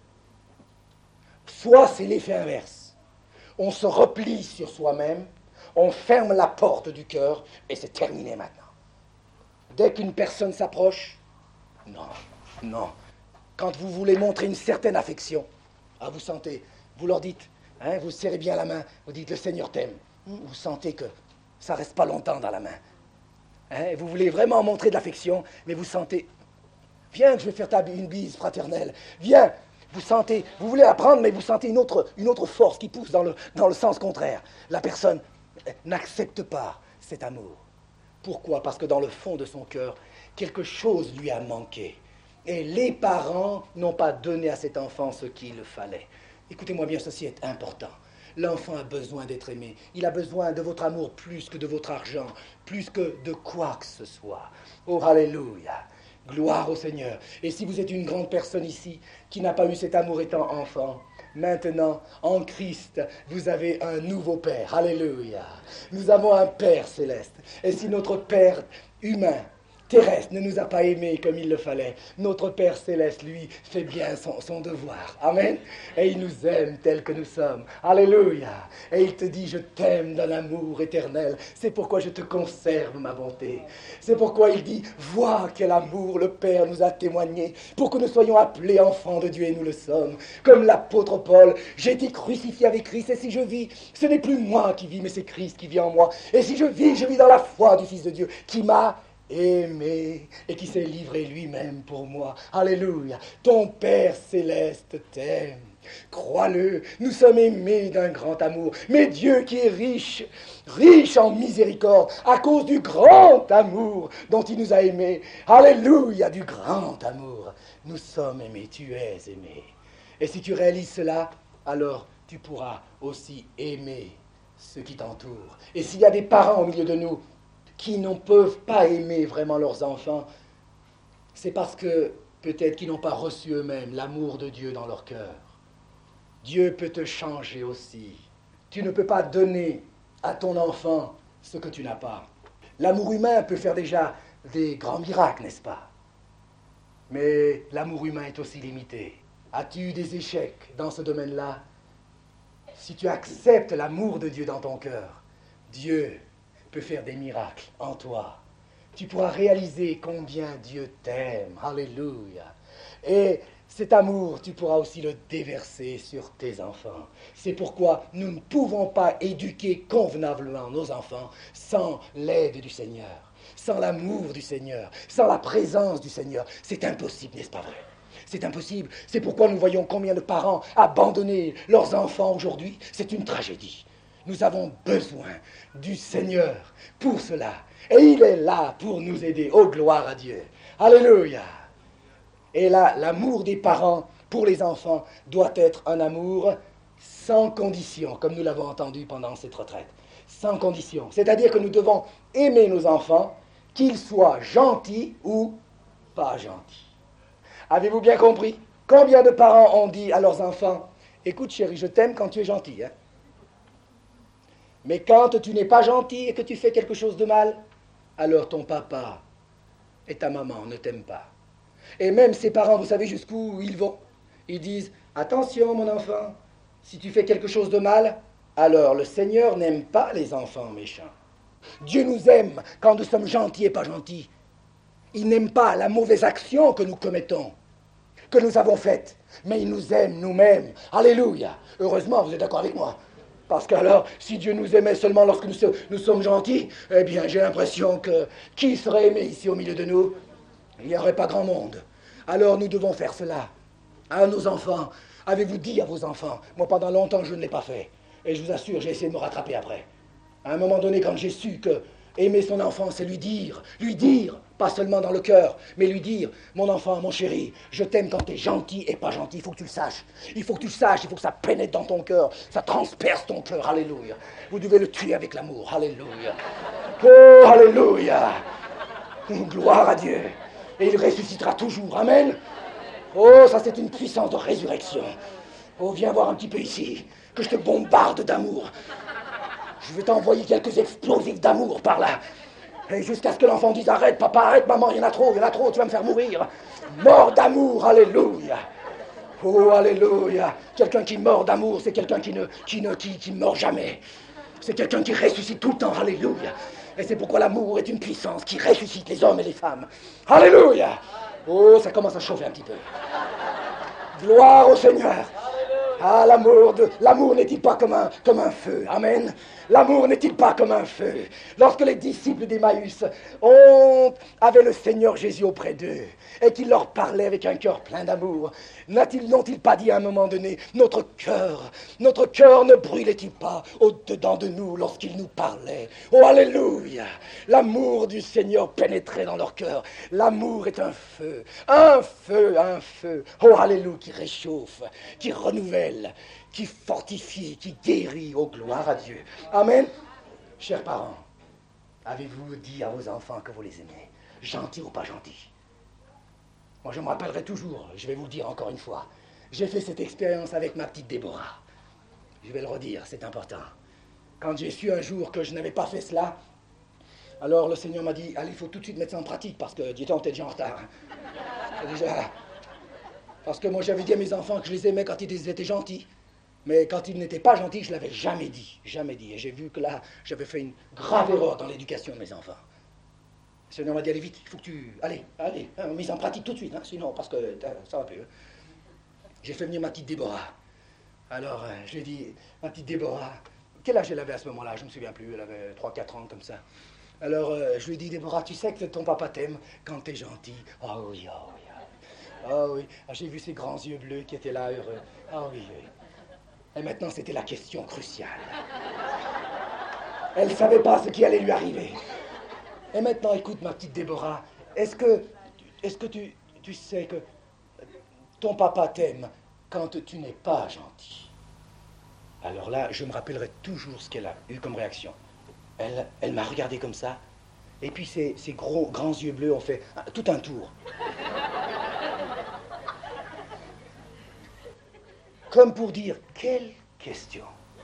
Soit c'est l'effet inverse. On se replie sur soi-même, on ferme la porte du cœur, et c'est terminé maintenant. Dès qu'une personne s'approche, non. Quand vous voulez montrer une certaine affection, vous sentez, vous leur dites, vous serrez bien la main, vous dites le Seigneur t'aime. Vous sentez que ça ne reste pas longtemps dans la main. Vous voulez vraiment montrer de l'affection, mais vous sentez, viens que je vais faire une bise fraternelle, viens. Vous sentez, vous voulez la prendre, mais vous sentez une autre force qui pousse dans le sens contraire. La personne n'accepte pas cet amour. Pourquoi? Parce que dans le fond de son cœur, quelque chose lui a manqué. Et les parents n'ont pas donné à cet enfant ce qu'il fallait. Écoutez-moi bien, ceci est important. L'enfant a besoin d'être aimé. Il a besoin de votre amour plus que de votre argent, plus que de quoi que ce soit. Oh, alléluia! Gloire au Seigneur. Et si vous êtes une grande personne ici qui n'a pas eu cet amour étant enfant, maintenant, en Christ, vous avez un nouveau Père. Alléluia. Nous avons un Père céleste. Et si notre Père humain, terrestre, ne nous a pas aimés comme il le fallait, notre Père céleste, lui, fait bien son devoir. Amen. Et il nous aime tels que nous sommes. Alléluia. Et il te dit, je t'aime d'un amour éternel. C'est pourquoi je te conserve ma bonté. C'est pourquoi il dit, vois quel amour le Père nous a témoigné pour que nous soyons appelés enfants de Dieu, et nous le sommes. Comme l'apôtre Paul, j'ai été crucifié avec Christ, et si je vis, ce n'est plus moi qui vis, mais c'est Christ qui vit en moi. Et si je vis dans la foi du Fils de Dieu, qui m'a aimé et qui s'est livré lui-même pour moi. Alléluia. Ton Père céleste t'aime. Crois-le, nous sommes aimés d'un grand amour. Mais Dieu qui est riche en miséricorde, à cause du grand amour dont il nous a aimés. Alléluia, du grand amour. Nous sommes aimés, tu es aimé. Et si tu réalises cela, alors tu pourras aussi aimer ceux qui t'entourent. Et s'il y a des parents au milieu de nous qui ne peuvent pas aimer vraiment leurs enfants, c'est parce que peut-être qu'ils n'ont pas reçu eux-mêmes l'amour de Dieu dans leur cœur. Dieu peut te changer aussi. Tu ne peux pas donner à ton enfant ce que tu n'as pas. L'amour humain peut faire déjà des grands miracles, n'est-ce pas? Mais l'amour humain est aussi limité. As-tu eu des échecs dans ce domaine-là? Si tu acceptes l'amour de Dieu dans ton cœur, Dieu peut faire des miracles en toi. Tu pourras réaliser combien Dieu t'aime. Alléluia. Et cet amour, tu pourras aussi le déverser sur tes enfants. C'est pourquoi nous ne pouvons pas éduquer convenablement nos enfants sans l'aide du Seigneur, sans l'amour du Seigneur, sans la présence du Seigneur. C'est impossible, n'est-ce pas vrai? C'est impossible. C'est pourquoi nous voyons combien de parents abandonner leurs enfants aujourd'hui. C'est une tragédie. Nous avons besoin du Seigneur pour cela. Et il est là pour nous aider. Oh, gloire à Dieu. Alléluia. Et là, l'amour des parents pour les enfants doit être un amour sans condition, comme nous l'avons entendu pendant cette retraite. Sans condition. C'est-à-dire que nous devons aimer nos enfants, qu'ils soient gentils ou pas gentils. Avez-vous bien compris? Combien de parents ont dit à leurs enfants, écoute chérie, je t'aime quand tu es gentil, hein? Mais quand tu n'es pas gentil et que tu fais quelque chose de mal, alors ton papa et ta maman ne t'aiment pas. Et même ces parents, vous savez jusqu'où ils vont? Ils disent, attention mon enfant, si tu fais quelque chose de mal, Alors le Seigneur n'aime pas les enfants méchants. Dieu nous aime quand nous sommes gentils et pas gentils. Il n'aime pas la mauvaise action que nous commettons, que nous avons faite, mais il nous aime nous-mêmes. Alléluia. Heureusement, vous êtes d'accord avec moi. Parce qu'alors, si Dieu nous aimait seulement lorsque nous sommes gentils, eh bien, j'ai l'impression que qui serait aimé ici au milieu de nous? Il n'y aurait pas grand monde. Alors nous devons faire cela à nos enfants. Avez-vous dit à vos enfants? Moi, pendant longtemps, je ne l'ai pas fait. Et je vous assure, j'ai essayé de me rattraper après. À un moment donné, quand j'ai su que aimer son enfant, c'est lui dire, pas seulement dans le cœur, mais lui dire, mon enfant, mon chéri, je t'aime quand t'es gentil et pas gentil, il faut que tu le saches. Il faut que tu le saches, il faut que ça pénètre dans ton cœur, ça transperce ton cœur, alléluia. Vous devez le tuer avec l'amour, alléluia. Oh, alléluia. Gloire à Dieu. Et il ressuscitera toujours, amen. Oh, ça c'est une puissance de résurrection. Oh, viens voir un petit peu ici, que je te bombarde d'amour. Je vais t'envoyer quelques explosifs d'amour par là. Et jusqu'à ce que l'enfant dise, arrête papa, arrête maman, il y en a trop, tu vas me faire mourir. Mort d'amour, alléluia. Oh, alléluia. Quelqu'un qui meurt d'amour, c'est quelqu'un qui ne meurt jamais. C'est quelqu'un qui ressuscite tout le temps, alléluia. Et c'est pourquoi l'amour est une puissance qui ressuscite les hommes et les femmes. Alléluia. Oh, ça commence à chauffer un petit peu. Gloire au Seigneur. Ah, l'amour n'est-il pas comme un feu? Amen. L'amour n'est-il pas comme un feu? Lorsque les disciples d'Emmaüs avaient le Seigneur Jésus auprès d'eux et qu'il leur parlait avec un cœur plein d'amour, n'ont-ils pas dit à un moment donné, notre cœur ne brûlait-il pas au-dedans de nous lorsqu'il nous parlait? Oh, alléluia! L'amour du Seigneur pénétrait dans leur cœur. L'amour est un feu, un feu, un feu. Oh, alléluia, qui réchauffe, qui renouvelle, qui fortifie, qui guérit. Oh, gloire à Dieu. Amen. Chers parents, avez-vous dit à vos enfants que vous les aimez? Gentils ou pas gentils? Moi, je me rappellerai toujours, je vais vous le dire encore une fois, j'ai fait cette expérience avec ma petite Déborah. Je vais le redire, c'est important. Quand j'ai su un jour que je n'avais pas fait cela, alors le Seigneur m'a dit, allez, il faut tout de suite mettre ça en pratique, parce que dis-toi, on était déjà en retard. Déjà, parce que moi, j'avais dit à mes enfants que je les aimais quand ils étaient gentils. Mais quand ils n'étaient pas gentils, je ne l'avais jamais dit. Jamais dit. Et j'ai vu que là, j'avais fait une grave erreur dans l'éducation de mes enfants. Le Seigneur m'a dit, allez vite, il faut que tu... Allez, hein, mise en pratique tout de suite, hein, sinon, parce que ça va plus. Hein. J'ai fait venir ma petite Déborah. Alors, je lui ai dit, ma petite Déborah, quel âge elle avait à ce moment-là? Je ne me souviens plus, elle avait 3-4 ans, comme ça. Alors, je lui ai dit, Déborah, tu sais que ton papa t'aime quand t'es gentil. Ah oui, ah oui, ah oui. Ah oui, j'ai vu ses grands yeux bleus qui étaient là, heureux. Ah oui, oui. Et maintenant, c'était la question cruciale. Elle ne savait pas ce qui allait lui arriver. Et maintenant, écoute, ma petite Déborah, est-ce que tu sais que ton papa t'aime quand tu n'es pas gentil? Alors là, je me rappellerai toujours ce qu'elle a eu comme réaction. Elle m'a regardé comme ça, et puis ses grands yeux bleus ont fait tout un tour. Comme pour dire, quelle question.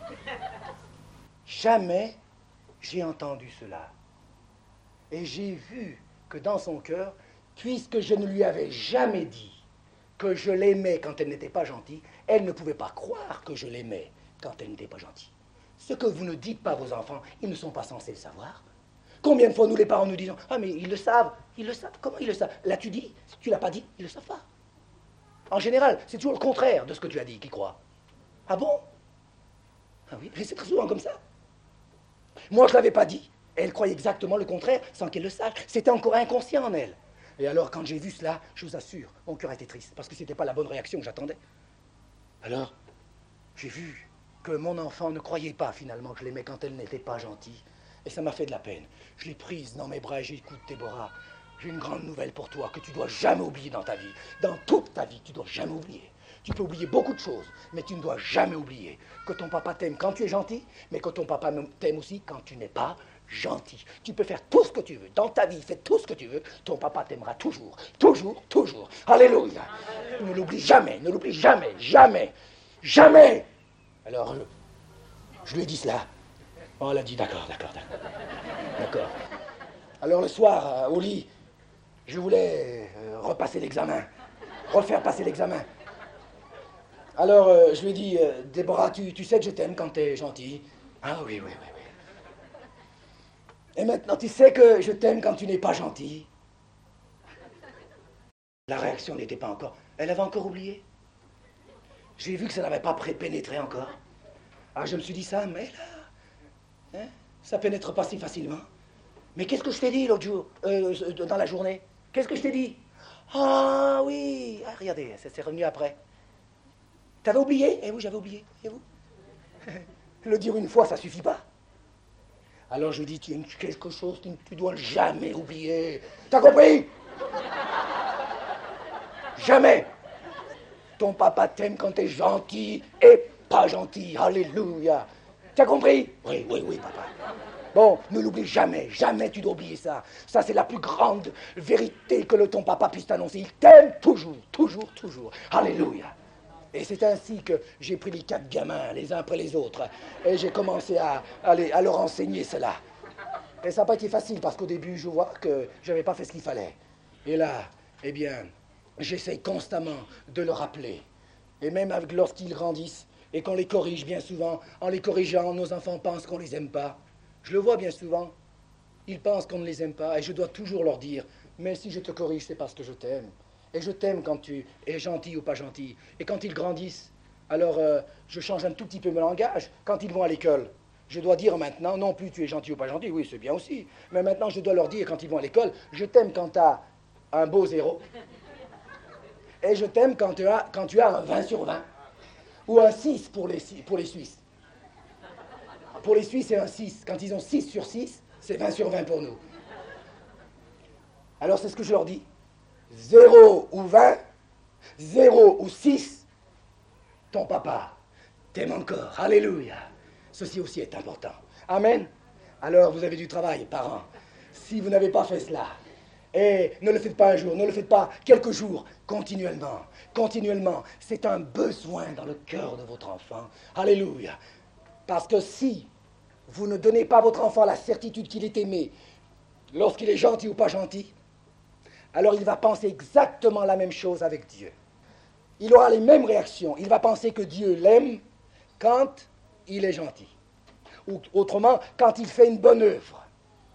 Jamais j'ai entendu cela. Et j'ai vu que dans son cœur, puisque je ne lui avais jamais dit que je l'aimais quand elle n'était pas gentille, elle ne pouvait pas croire que je l'aimais quand elle n'était pas gentille. Ce que vous ne dites pas à vos enfants, ils ne sont pas censés le savoir. Combien de fois nous les parents nous disons, ah mais ils le savent. Comment ils le savent? L'as-tu dit? Si tu l'as pas dit, ils ne le savent pas. En général, c'est toujours le contraire de ce que tu as dit qu'ils croient. Ah bon? Ah oui, mais c'est très souvent comme ça. Moi, je ne l'avais pas dit. Elle croyait exactement le contraire sans qu'elle le sache. C'était encore inconscient en elle. Et alors, quand j'ai vu cela, je vous assure, mon cœur était triste parce que ce n'était pas la bonne réaction que j'attendais. Alors, j'ai vu que mon enfant ne croyait pas finalement que je l'aimais quand elle n'était pas gentille. Et ça m'a fait de la peine. Je l'ai prise dans mes bras et j'ai dit, écoute, Déborah, j'ai une grande nouvelle pour toi que tu dois jamais oublier dans ta vie. Dans toute ta vie, tu dois jamais oublier. Tu peux oublier beaucoup de choses, mais tu ne dois jamais oublier que ton papa t'aime quand tu es gentil, mais que ton papa t'aime aussi quand tu n'es pas gentil. Tu peux faire tout ce que tu veux. Dans ta vie, fais tout ce que tu veux. Ton papa t'aimera toujours. Toujours, toujours. Alléluia. Ne l'oublie jamais, ne l'oublie jamais, jamais, jamais. Alors, je lui ai dit cela. Oh, elle a dit d'accord. Alors le soir, au lit, je voulais repasser l'examen, refaire passer l'examen. Alors, je lui ai dit, Déborah, tu sais que je t'aime quand t'es gentille. Ah oui, oui, oui, oui. Et maintenant, tu sais que je t'aime quand tu n'es pas gentil. La réaction n'était pas encore. Elle avait encore oublié. J'ai vu que ça n'avait pas pénétré encore. Ah, je me suis dit ça, mais là, hein, ça pénètre pas si facilement. Mais qu'est-ce que je t'ai dit l'autre jour, dans la journée? Qu'est-ce que je t'ai dit? Ah oui, ah, regardez, ça s'est revenu après. T'avais oublié? Eh oui, j'avais oublié. Et vous? Le dire une fois, ça suffit pas. Alors je lui dis, tu as quelque chose que tu dois jamais oublier. T'as compris? Jamais. Ton papa t'aime quand t'es gentil et pas gentil. Alléluia. T'as compris? Oui, oui, oui, papa. Bon, ne l'oublie jamais, jamais tu dois oublier ça. Ça, c'est la plus grande vérité que ton papa puisse t'annoncer. Il t'aime toujours, toujours, toujours. Alléluia. Et c'est ainsi que j'ai pris les 4 gamins, les uns après les autres, et j'ai commencé à leur enseigner cela. Et ça n'a pas été facile, parce qu'au début, je vois que je n'avais pas fait ce qu'il fallait. Et là, eh bien, j'essaye constamment de le rappeler. Et même lorsqu'ils grandissent, et qu'on les corrige bien souvent, en les corrigeant, nos enfants pensent qu'on ne les aime pas. Je le vois bien souvent. Ils pensent qu'on ne les aime pas, et je dois toujours leur dire, mais si je te corrige, c'est parce que je t'aime. Et je t'aime quand tu es gentil ou pas gentil. Et quand ils grandissent, alors je change un tout petit peu mon langage. Quand ils vont à l'école, je dois dire maintenant, non plus tu es gentil ou pas gentil, oui c'est bien aussi. Mais maintenant je dois leur dire quand ils vont à l'école, je t'aime quand tu as un beau 0. Et je t'aime quand tu as un 20 sur 20. Ou un 6 pour les Suisses. Pour les Suisses, c'est un 6. Quand ils ont 6 sur 6, c'est 20 sur 20 pour nous. Alors c'est ce que je leur dis. 0 ou 20, 0 ou 6, ton papa t'aime encore. Alléluia. Ceci aussi est important. Amen. Alors vous avez du travail, parents. Si vous n'avez pas fait cela, et ne le faites pas un jour, ne le faites pas quelques jours, continuellement, continuellement, c'est un besoin dans le cœur de votre enfant. Alléluia. Parce que si vous ne donnez pas à votre enfant la certitude qu'il est aimé, lorsqu'il est gentil ou pas gentil, alors il va penser exactement la même chose avec Dieu. Il aura les mêmes réactions. Il va penser que Dieu l'aime quand il est gentil. Ou autrement, quand il fait une bonne œuvre.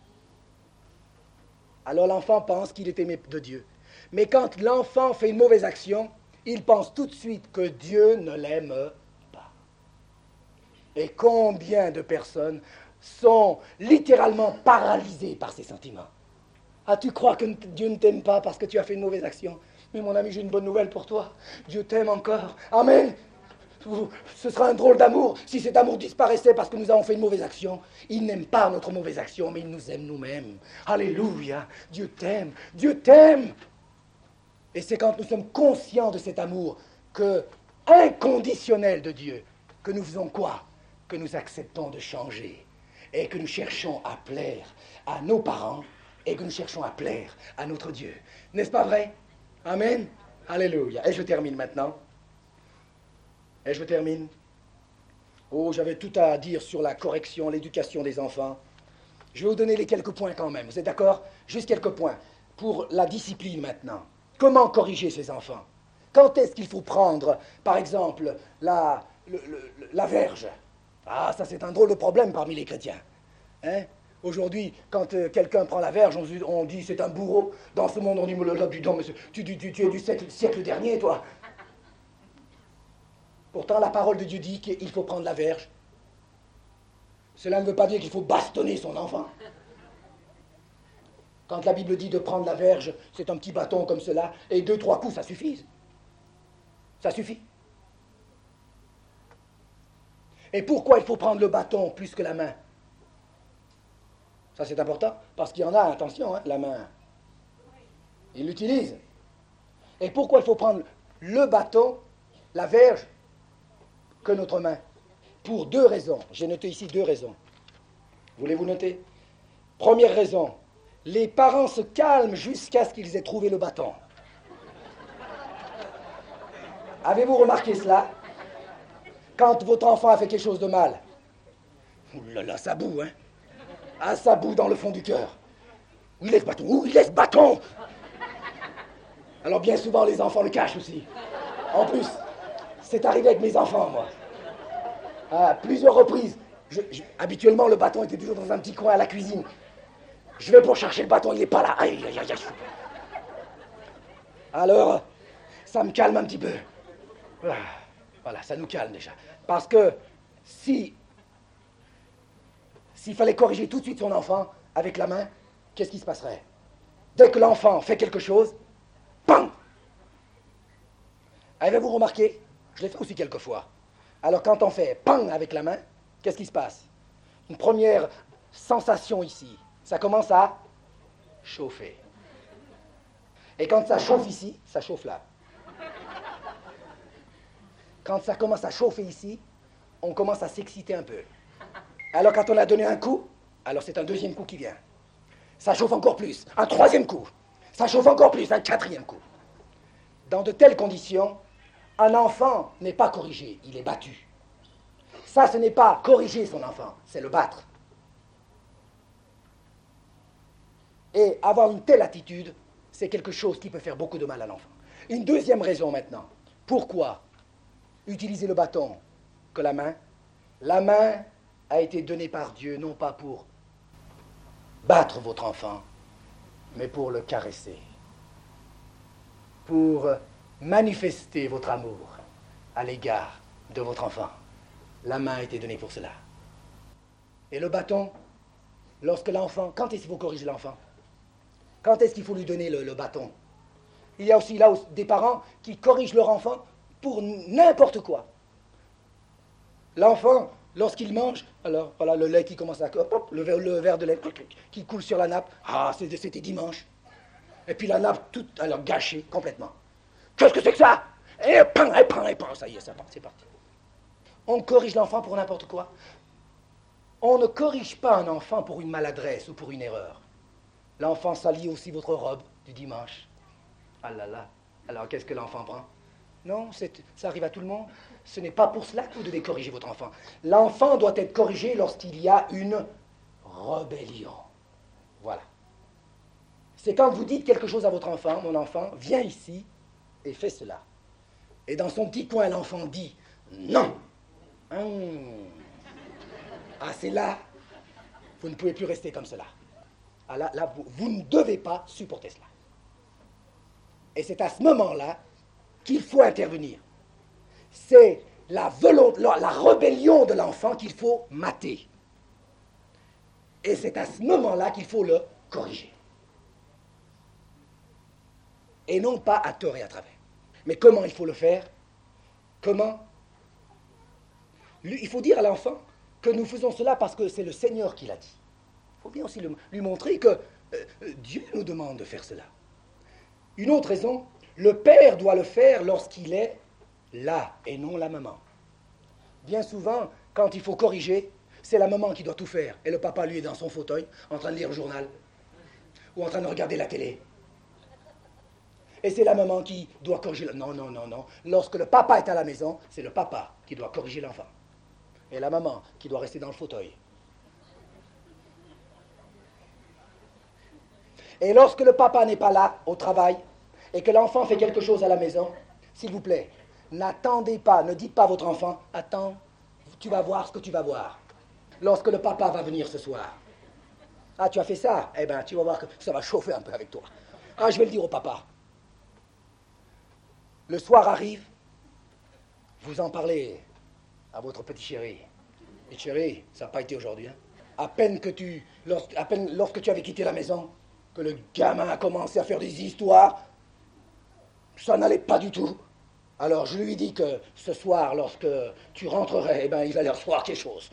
Alors l'enfant pense qu'il est aimé de Dieu. Mais quand l'enfant fait une mauvaise action, il pense tout de suite que Dieu ne l'aime pas. Et combien de personnes sont littéralement paralysées par ces sentiments? Ah, tu crois que Dieu ne t'aime pas parce que tu as fait une mauvaise action? Mais mon ami, j'ai une bonne nouvelle pour toi. Dieu t'aime encore. Amen. Ce sera un drôle d'amour si cet amour disparaissait parce que nous avons fait une mauvaise action. Il n'aime pas notre mauvaise action, mais il nous aime nous-mêmes. Alléluia. Dieu t'aime. Dieu t'aime. Et c'est quand nous sommes conscients de cet amour inconditionnel de Dieu que nous faisons quoi? Que nous acceptons de changer et que nous cherchons à plaire à nos parents et que nous cherchons à plaire à notre Dieu. N'est-ce pas vrai? Amen. Alléluia. Et je termine maintenant. Et je termine. Oh, j'avais tout à dire sur la correction, l'éducation des enfants. Je vais vous donner les quelques points quand même. Vous êtes d'accord? Juste quelques points. Pour la discipline maintenant. Comment corriger ces enfants? Quand est-ce qu'il faut prendre, par exemple, la verge? Ah, ça c'est un drôle de problème parmi les chrétiens. Hein? Aujourd'hui, quand quelqu'un prend la verge, on dit c'est un bourreau. Dans ce monde, on dit mais tu es du siècle dernier, toi. Pourtant, la parole de Dieu dit qu'il faut prendre la verge. Cela ne veut pas dire qu'il faut bastonner son enfant. Quand la Bible dit de prendre la verge, c'est un petit bâton comme cela, et 2-3 coups, ça suffit. Ça suffit. Et pourquoi il faut prendre le bâton plus que la main? Ça, c'est important, parce qu'il y en a, attention, hein, la main. Il l'utilise. Et pourquoi il faut prendre le bâton, la verge, que notre main? Pour 2 raisons. J'ai noté ici 2 raisons. Voulez-vous noter? Première raison, les parents se calment jusqu'à ce qu'ils aient trouvé le bâton. Avez-vous remarqué cela? Quand votre enfant a fait quelque chose de mal, ouh là là, ça boue, hein? Ah, ça boue dans le fond du cœur. Où il est ce bâton? Où il est ce bâton? Alors bien souvent, les enfants le cachent aussi. En plus, C'est arrivé avec mes enfants, moi. À plusieurs reprises. Habituellement, le bâton était toujours dans un petit coin à la cuisine. Je vais pour chercher le bâton, il n'est pas là. Aïe, aïe, aïe, aïe. Alors, ça me calme un petit peu. Voilà, ça nous calme déjà. Parce que s'il fallait corriger tout de suite son enfant avec la main, qu'est-ce qui se passerait? Dès que l'enfant fait quelque chose, bam! Avez-vous remarqué? Je l'ai fait aussi quelques fois. Alors quand on fait pang avec la main, qu'est-ce qui se passe? Une première sensation ici, ça commence à chauffer. Et quand ça chauffe ici, ça chauffe là. Quand ça commence à chauffer ici, on commence à s'exciter un peu. Alors quand on a donné un coup, alors c'est un deuxième coup qui vient. Ça chauffe encore plus, un troisième coup. Ça chauffe encore plus, un quatrième coup. Dans de telles conditions, un enfant n'est pas corrigé, il est battu. Ça, ce n'est pas corriger son enfant, c'est le battre. Et avoir une telle attitude, c'est quelque chose qui peut faire beaucoup de mal à l'enfant. Une deuxième raison maintenant. Pourquoi utiliser le bâton que la main? La main a été donnée par Dieu, non pas pour battre votre enfant, mais pour le caresser, pour manifester votre amour à l'égard de votre enfant. La main a été donnée pour cela. Et le bâton, lorsque l'enfant, quand est-ce qu'il faut corriger l'enfant? Quand est-ce qu'il faut lui donner le bâton? Il y a aussi là des parents qui corrigent leur enfant pour n'importe quoi. L'enfant, lorsqu'il mange, alors voilà le lait qui commence à... Hop, le verre de lait qui coule sur la nappe. Ah, c'était dimanche. Et puis la nappe toute alors gâchée complètement. Qu'est-ce que c'est que ça? Et pan, ça y est, c'est parti. On corrige l'enfant pour n'importe quoi. On ne corrige pas un enfant pour une maladresse ou pour une erreur. L'enfant salit aussi votre robe du dimanche. Ah là là. Alors qu'est-ce que l'enfant prend? Non, ça arrive à tout le monde. Ce n'est pas pour cela que vous devez corriger votre enfant. L'enfant doit être corrigé lorsqu'il y a une rébellion. Voilà. C'est quand vous dites quelque chose à votre enfant, mon enfant, viens ici et fais cela. Et dans son petit coin, l'enfant dit non. Ah, c'est là, vous ne pouvez plus rester comme cela. Ah, là vous ne devez pas supporter cela. Et c'est à ce moment-là qu'il faut intervenir. C'est la rébellion de l'enfant qu'il faut mater. Et c'est à ce moment-là qu'il faut le corriger. Et non pas à tort et à travers. Mais comment il faut le faire? Comment? Il faut dire à l'enfant que nous faisons cela parce que c'est le Seigneur qui l'a dit. Il faut bien aussi lui montrer que Dieu nous demande de faire cela. Une autre raison, le père doit le faire lorsqu'il est là et non la maman. Bien souvent, quand il faut corriger, c'est la maman qui doit tout faire. Et le papa, lui, est dans son fauteuil, en train de lire le journal, ou en train de regarder la télé. Et c'est la maman qui doit corriger... Non. Lorsque le papa est à la maison, c'est le papa qui doit corriger l'enfant. Et la maman qui doit rester dans le fauteuil. Et lorsque le papa n'est pas là, au travail, et que l'enfant fait quelque chose à la maison, s'il vous plaît, n'attendez pas, ne dites pas à votre enfant, attends, tu vas voir ce que tu vas voir. Lorsque le papa va venir ce soir. Ah, tu as fait ça? Eh bien, tu vas voir que ça va chauffer un peu avec toi. Ah, je vais le dire au papa. Le soir arrive, vous en parlez à votre petit chéri. Et chéri, ça n'a pas été aujourd'hui. Hein. À peine lorsque tu avais quitté la maison, que le gamin a commencé à faire des histoires, ça n'allait pas du tout. Alors je lui dis que ce soir, lorsque tu rentrerais, eh ben, il allait recevoir quelque chose.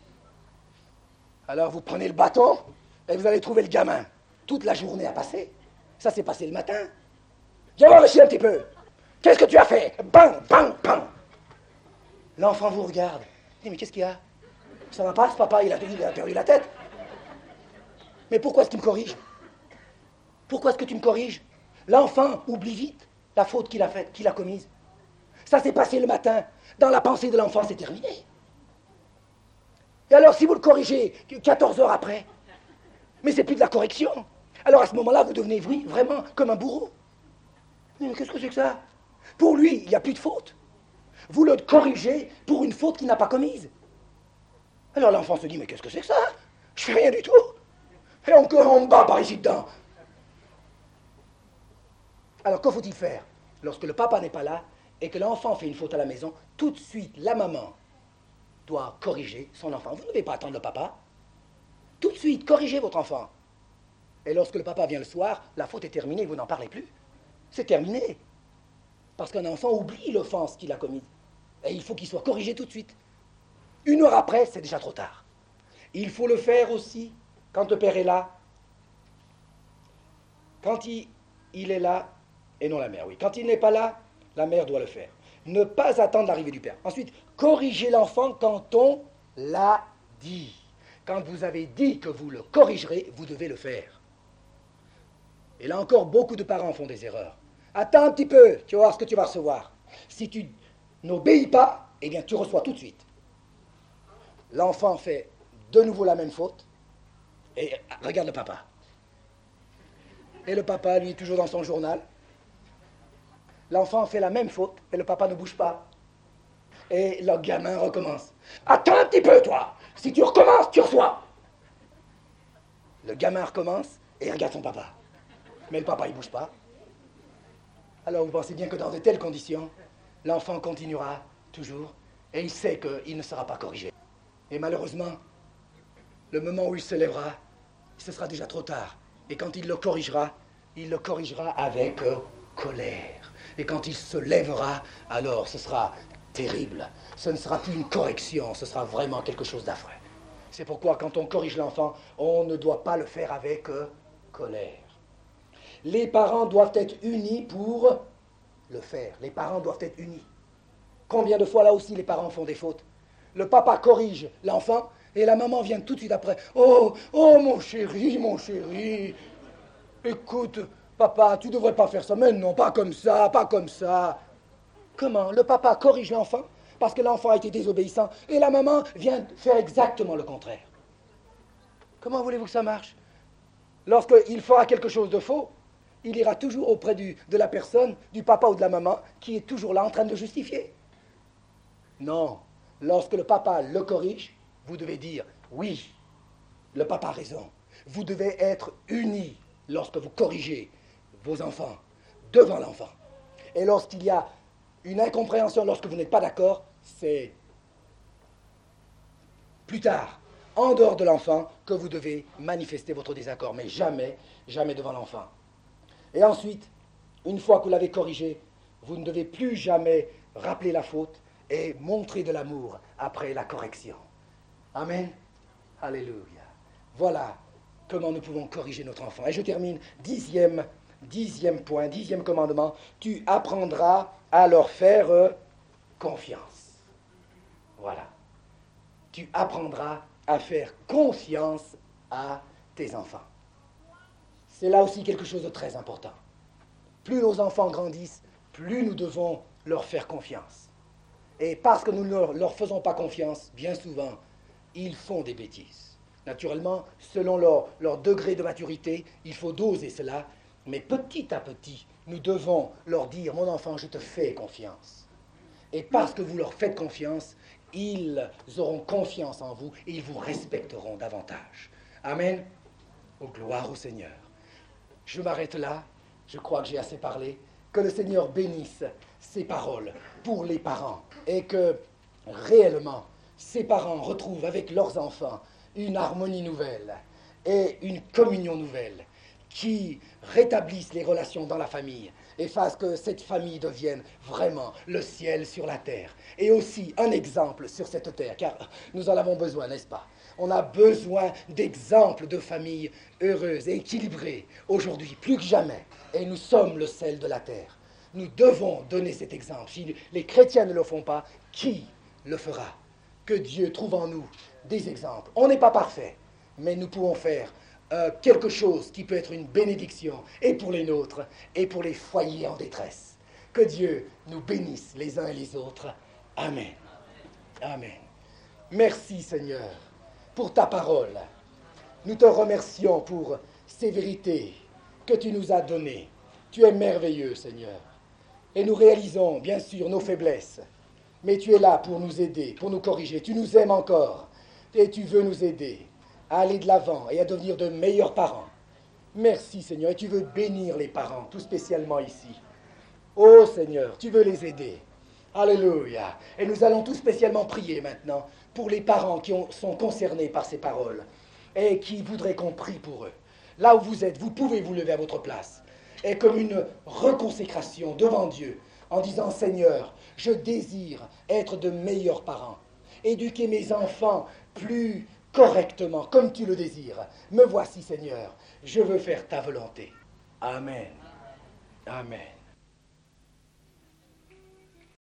Alors vous prenez le bâton et vous allez trouver le gamin. Toute la journée a passé. Ça s'est passé le matin. Viens voir ici un petit peu. Qu'est-ce que tu as fait? Bang, bang, bang. L'enfant vous regarde. Il dit, mais qu'est-ce qu'il y a? Ça va pas, ce papa, il a perdu la tête. Mais pourquoi est-ce qu'il me corrige? Pourquoi est-ce que tu me corriges? L'enfant oublie vite la faute qu'il a faite, qu'il a commise. Ça s'est passé le matin. Dans la pensée de l'enfant, c'est terminé. Et alors, si vous le corrigez 14 heures après, mais c'est plus de la correction. Alors à ce moment-là, vous devenez, oui, vraiment comme un bourreau. Mais qu'est-ce que c'est que ça? Pour lui, il n'y a plus de faute. vous le corrigez pour une faute qu'il n'a pas commise. Alors l'enfant se dit, mais qu'est-ce que c'est que ça? Je fais rien du tout. Et encore on me bat par ici dedans. Alors que faut-il faire? Lorsque le papa n'est pas là et que l'enfant fait une faute à la maison, tout de suite la maman doit corriger son enfant. Vous ne devez pas attendre le papa. Tout de suite, corrigez votre enfant. Et lorsque le papa vient le soir, la faute est terminée, vous n'en parlez plus. C'est terminé. Parce qu'un enfant oublie l'offense qu'il a commise. Et il faut qu'il soit corrigé tout de suite. 1 heure après, c'est déjà trop tard. Il faut le faire aussi quand le père est là. Quand il est là, et non la mère, oui. Quand il n'est pas là, la mère doit le faire. Ne pas attendre l'arrivée du père. Ensuite, corrigez l'enfant quand on l'a dit. Quand vous avez dit que vous le corrigerez, vous devez le faire. Et là encore, beaucoup de parents font des erreurs. Attends un petit peu, tu vas voir ce que tu vas recevoir. Si tu n'obéis pas, eh bien tu reçois tout de suite. L'enfant fait de nouveau la même faute, et regarde le papa. Et le papa, lui, est toujours dans son journal. L'enfant fait la même faute, et le papa ne bouge pas. Et le gamin recommence. Attends un petit peu, toi. Si tu recommences, tu reçois. Le gamin recommence, et regarde son papa. Mais le papa, il ne bouge pas. Alors vous pensez bien que dans de telles conditions, l'enfant continuera toujours, et il sait qu'il ne sera pas corrigé. Et malheureusement, le moment où il se lèvera, ce sera déjà trop tard. Et quand il le corrigera avec colère. Et quand il se lèvera, alors ce sera terrible. Ce ne sera plus une correction, ce sera vraiment quelque chose d'affreux. C'est pourquoi quand on corrige l'enfant, on ne doit pas le faire avec colère. Les parents doivent être unis pour le faire. Les parents doivent être unis. Combien de fois là aussi les parents font des fautes? Le papa corrige l'enfant et la maman vient tout de suite après. Oh, mon chéri, écoute, papa, tu ne devrais pas faire ça. Mais non, pas comme ça, pas comme ça. Comment? Le papa corrige l'enfant parce que l'enfant a été désobéissant et la maman vient faire exactement le contraire. Comment voulez-vous que ça marche? Lorsqu'il fera quelque chose de faux, il ira toujours auprès de la personne, du papa ou de la maman, qui est toujours là en train de le justifier. Non, lorsque le papa le corrige, vous devez dire, oui, le papa a raison. Vous devez être unis lorsque vous corrigez vos enfants devant l'enfant. Et lorsqu'il y a une incompréhension, lorsque vous n'êtes pas d'accord, c'est plus tard, en dehors de l'enfant, que vous devez manifester votre désaccord, mais jamais, jamais devant l'enfant. Et ensuite, une fois que vous l'avez corrigé, vous ne devez plus jamais rappeler la faute et montrer de l'amour après la correction. Amen. Alléluia. Voilà comment nous pouvons corriger notre enfant. Et je termine, dixième point, 10e commandement, tu apprendras à leur faire confiance. Voilà. Tu apprendras à faire confiance à tes enfants. C'est là aussi quelque chose de très important. Plus nos enfants grandissent, plus nous devons leur faire confiance. Et parce que nous ne leur faisons pas confiance, bien souvent, ils font des bêtises. Naturellement, selon leur degré de maturité, il faut doser cela, mais petit à petit, nous devons leur dire, mon enfant, je te fais confiance. Et parce que vous leur faites confiance, ils auront confiance en vous et ils vous respecteront davantage. Amen. Oh, gloire au Seigneur. Je m'arrête là, je crois que j'ai assez parlé. Que le Seigneur bénisse ces paroles pour les parents et que réellement ces parents retrouvent avec leurs enfants une harmonie nouvelle et une communion nouvelle qui rétablissent les relations dans la famille et fassent que cette famille devienne vraiment le ciel sur la terre et aussi un exemple sur cette terre, car nous en avons besoin, n'est-ce pas? On a besoin d'exemples de familles heureuses et équilibrées aujourd'hui, plus que jamais. Et nous sommes le sel de la terre. Nous devons donner cet exemple. Si les chrétiens ne le font pas, qui le fera? Que Dieu trouve en nous des exemples. On n'est pas parfait, mais nous pouvons faire quelque chose qui peut être une bénédiction, et pour les nôtres, et pour les foyers en détresse. Que Dieu nous bénisse les uns et les autres. Amen. Amen. Merci Seigneur pour ta parole. Nous te remercions pour ces vérités que tu nous as données. Tu es merveilleux, Seigneur. Et nous réalisons, bien sûr, nos faiblesses. Mais tu es là pour nous aider, pour nous corriger. Tu nous aimes encore. Et tu veux nous aider à aller de l'avant et à devenir de meilleurs parents. Merci Seigneur. Et tu veux bénir les parents, tout spécialement ici. Oh Seigneur, tu veux les aider. Alléluia. Et nous allons tout spécialement prier maintenant pour les parents qui sont concernés par ces paroles et qui voudraient qu'on prie pour eux. Là où vous êtes, vous pouvez vous lever à votre place. Et comme une reconsécration devant Dieu, en disant, Seigneur, je désire être de meilleurs parents, éduquer mes enfants plus correctement, comme tu le désires. Me voici, Seigneur, je veux faire ta volonté. Amen. Amen.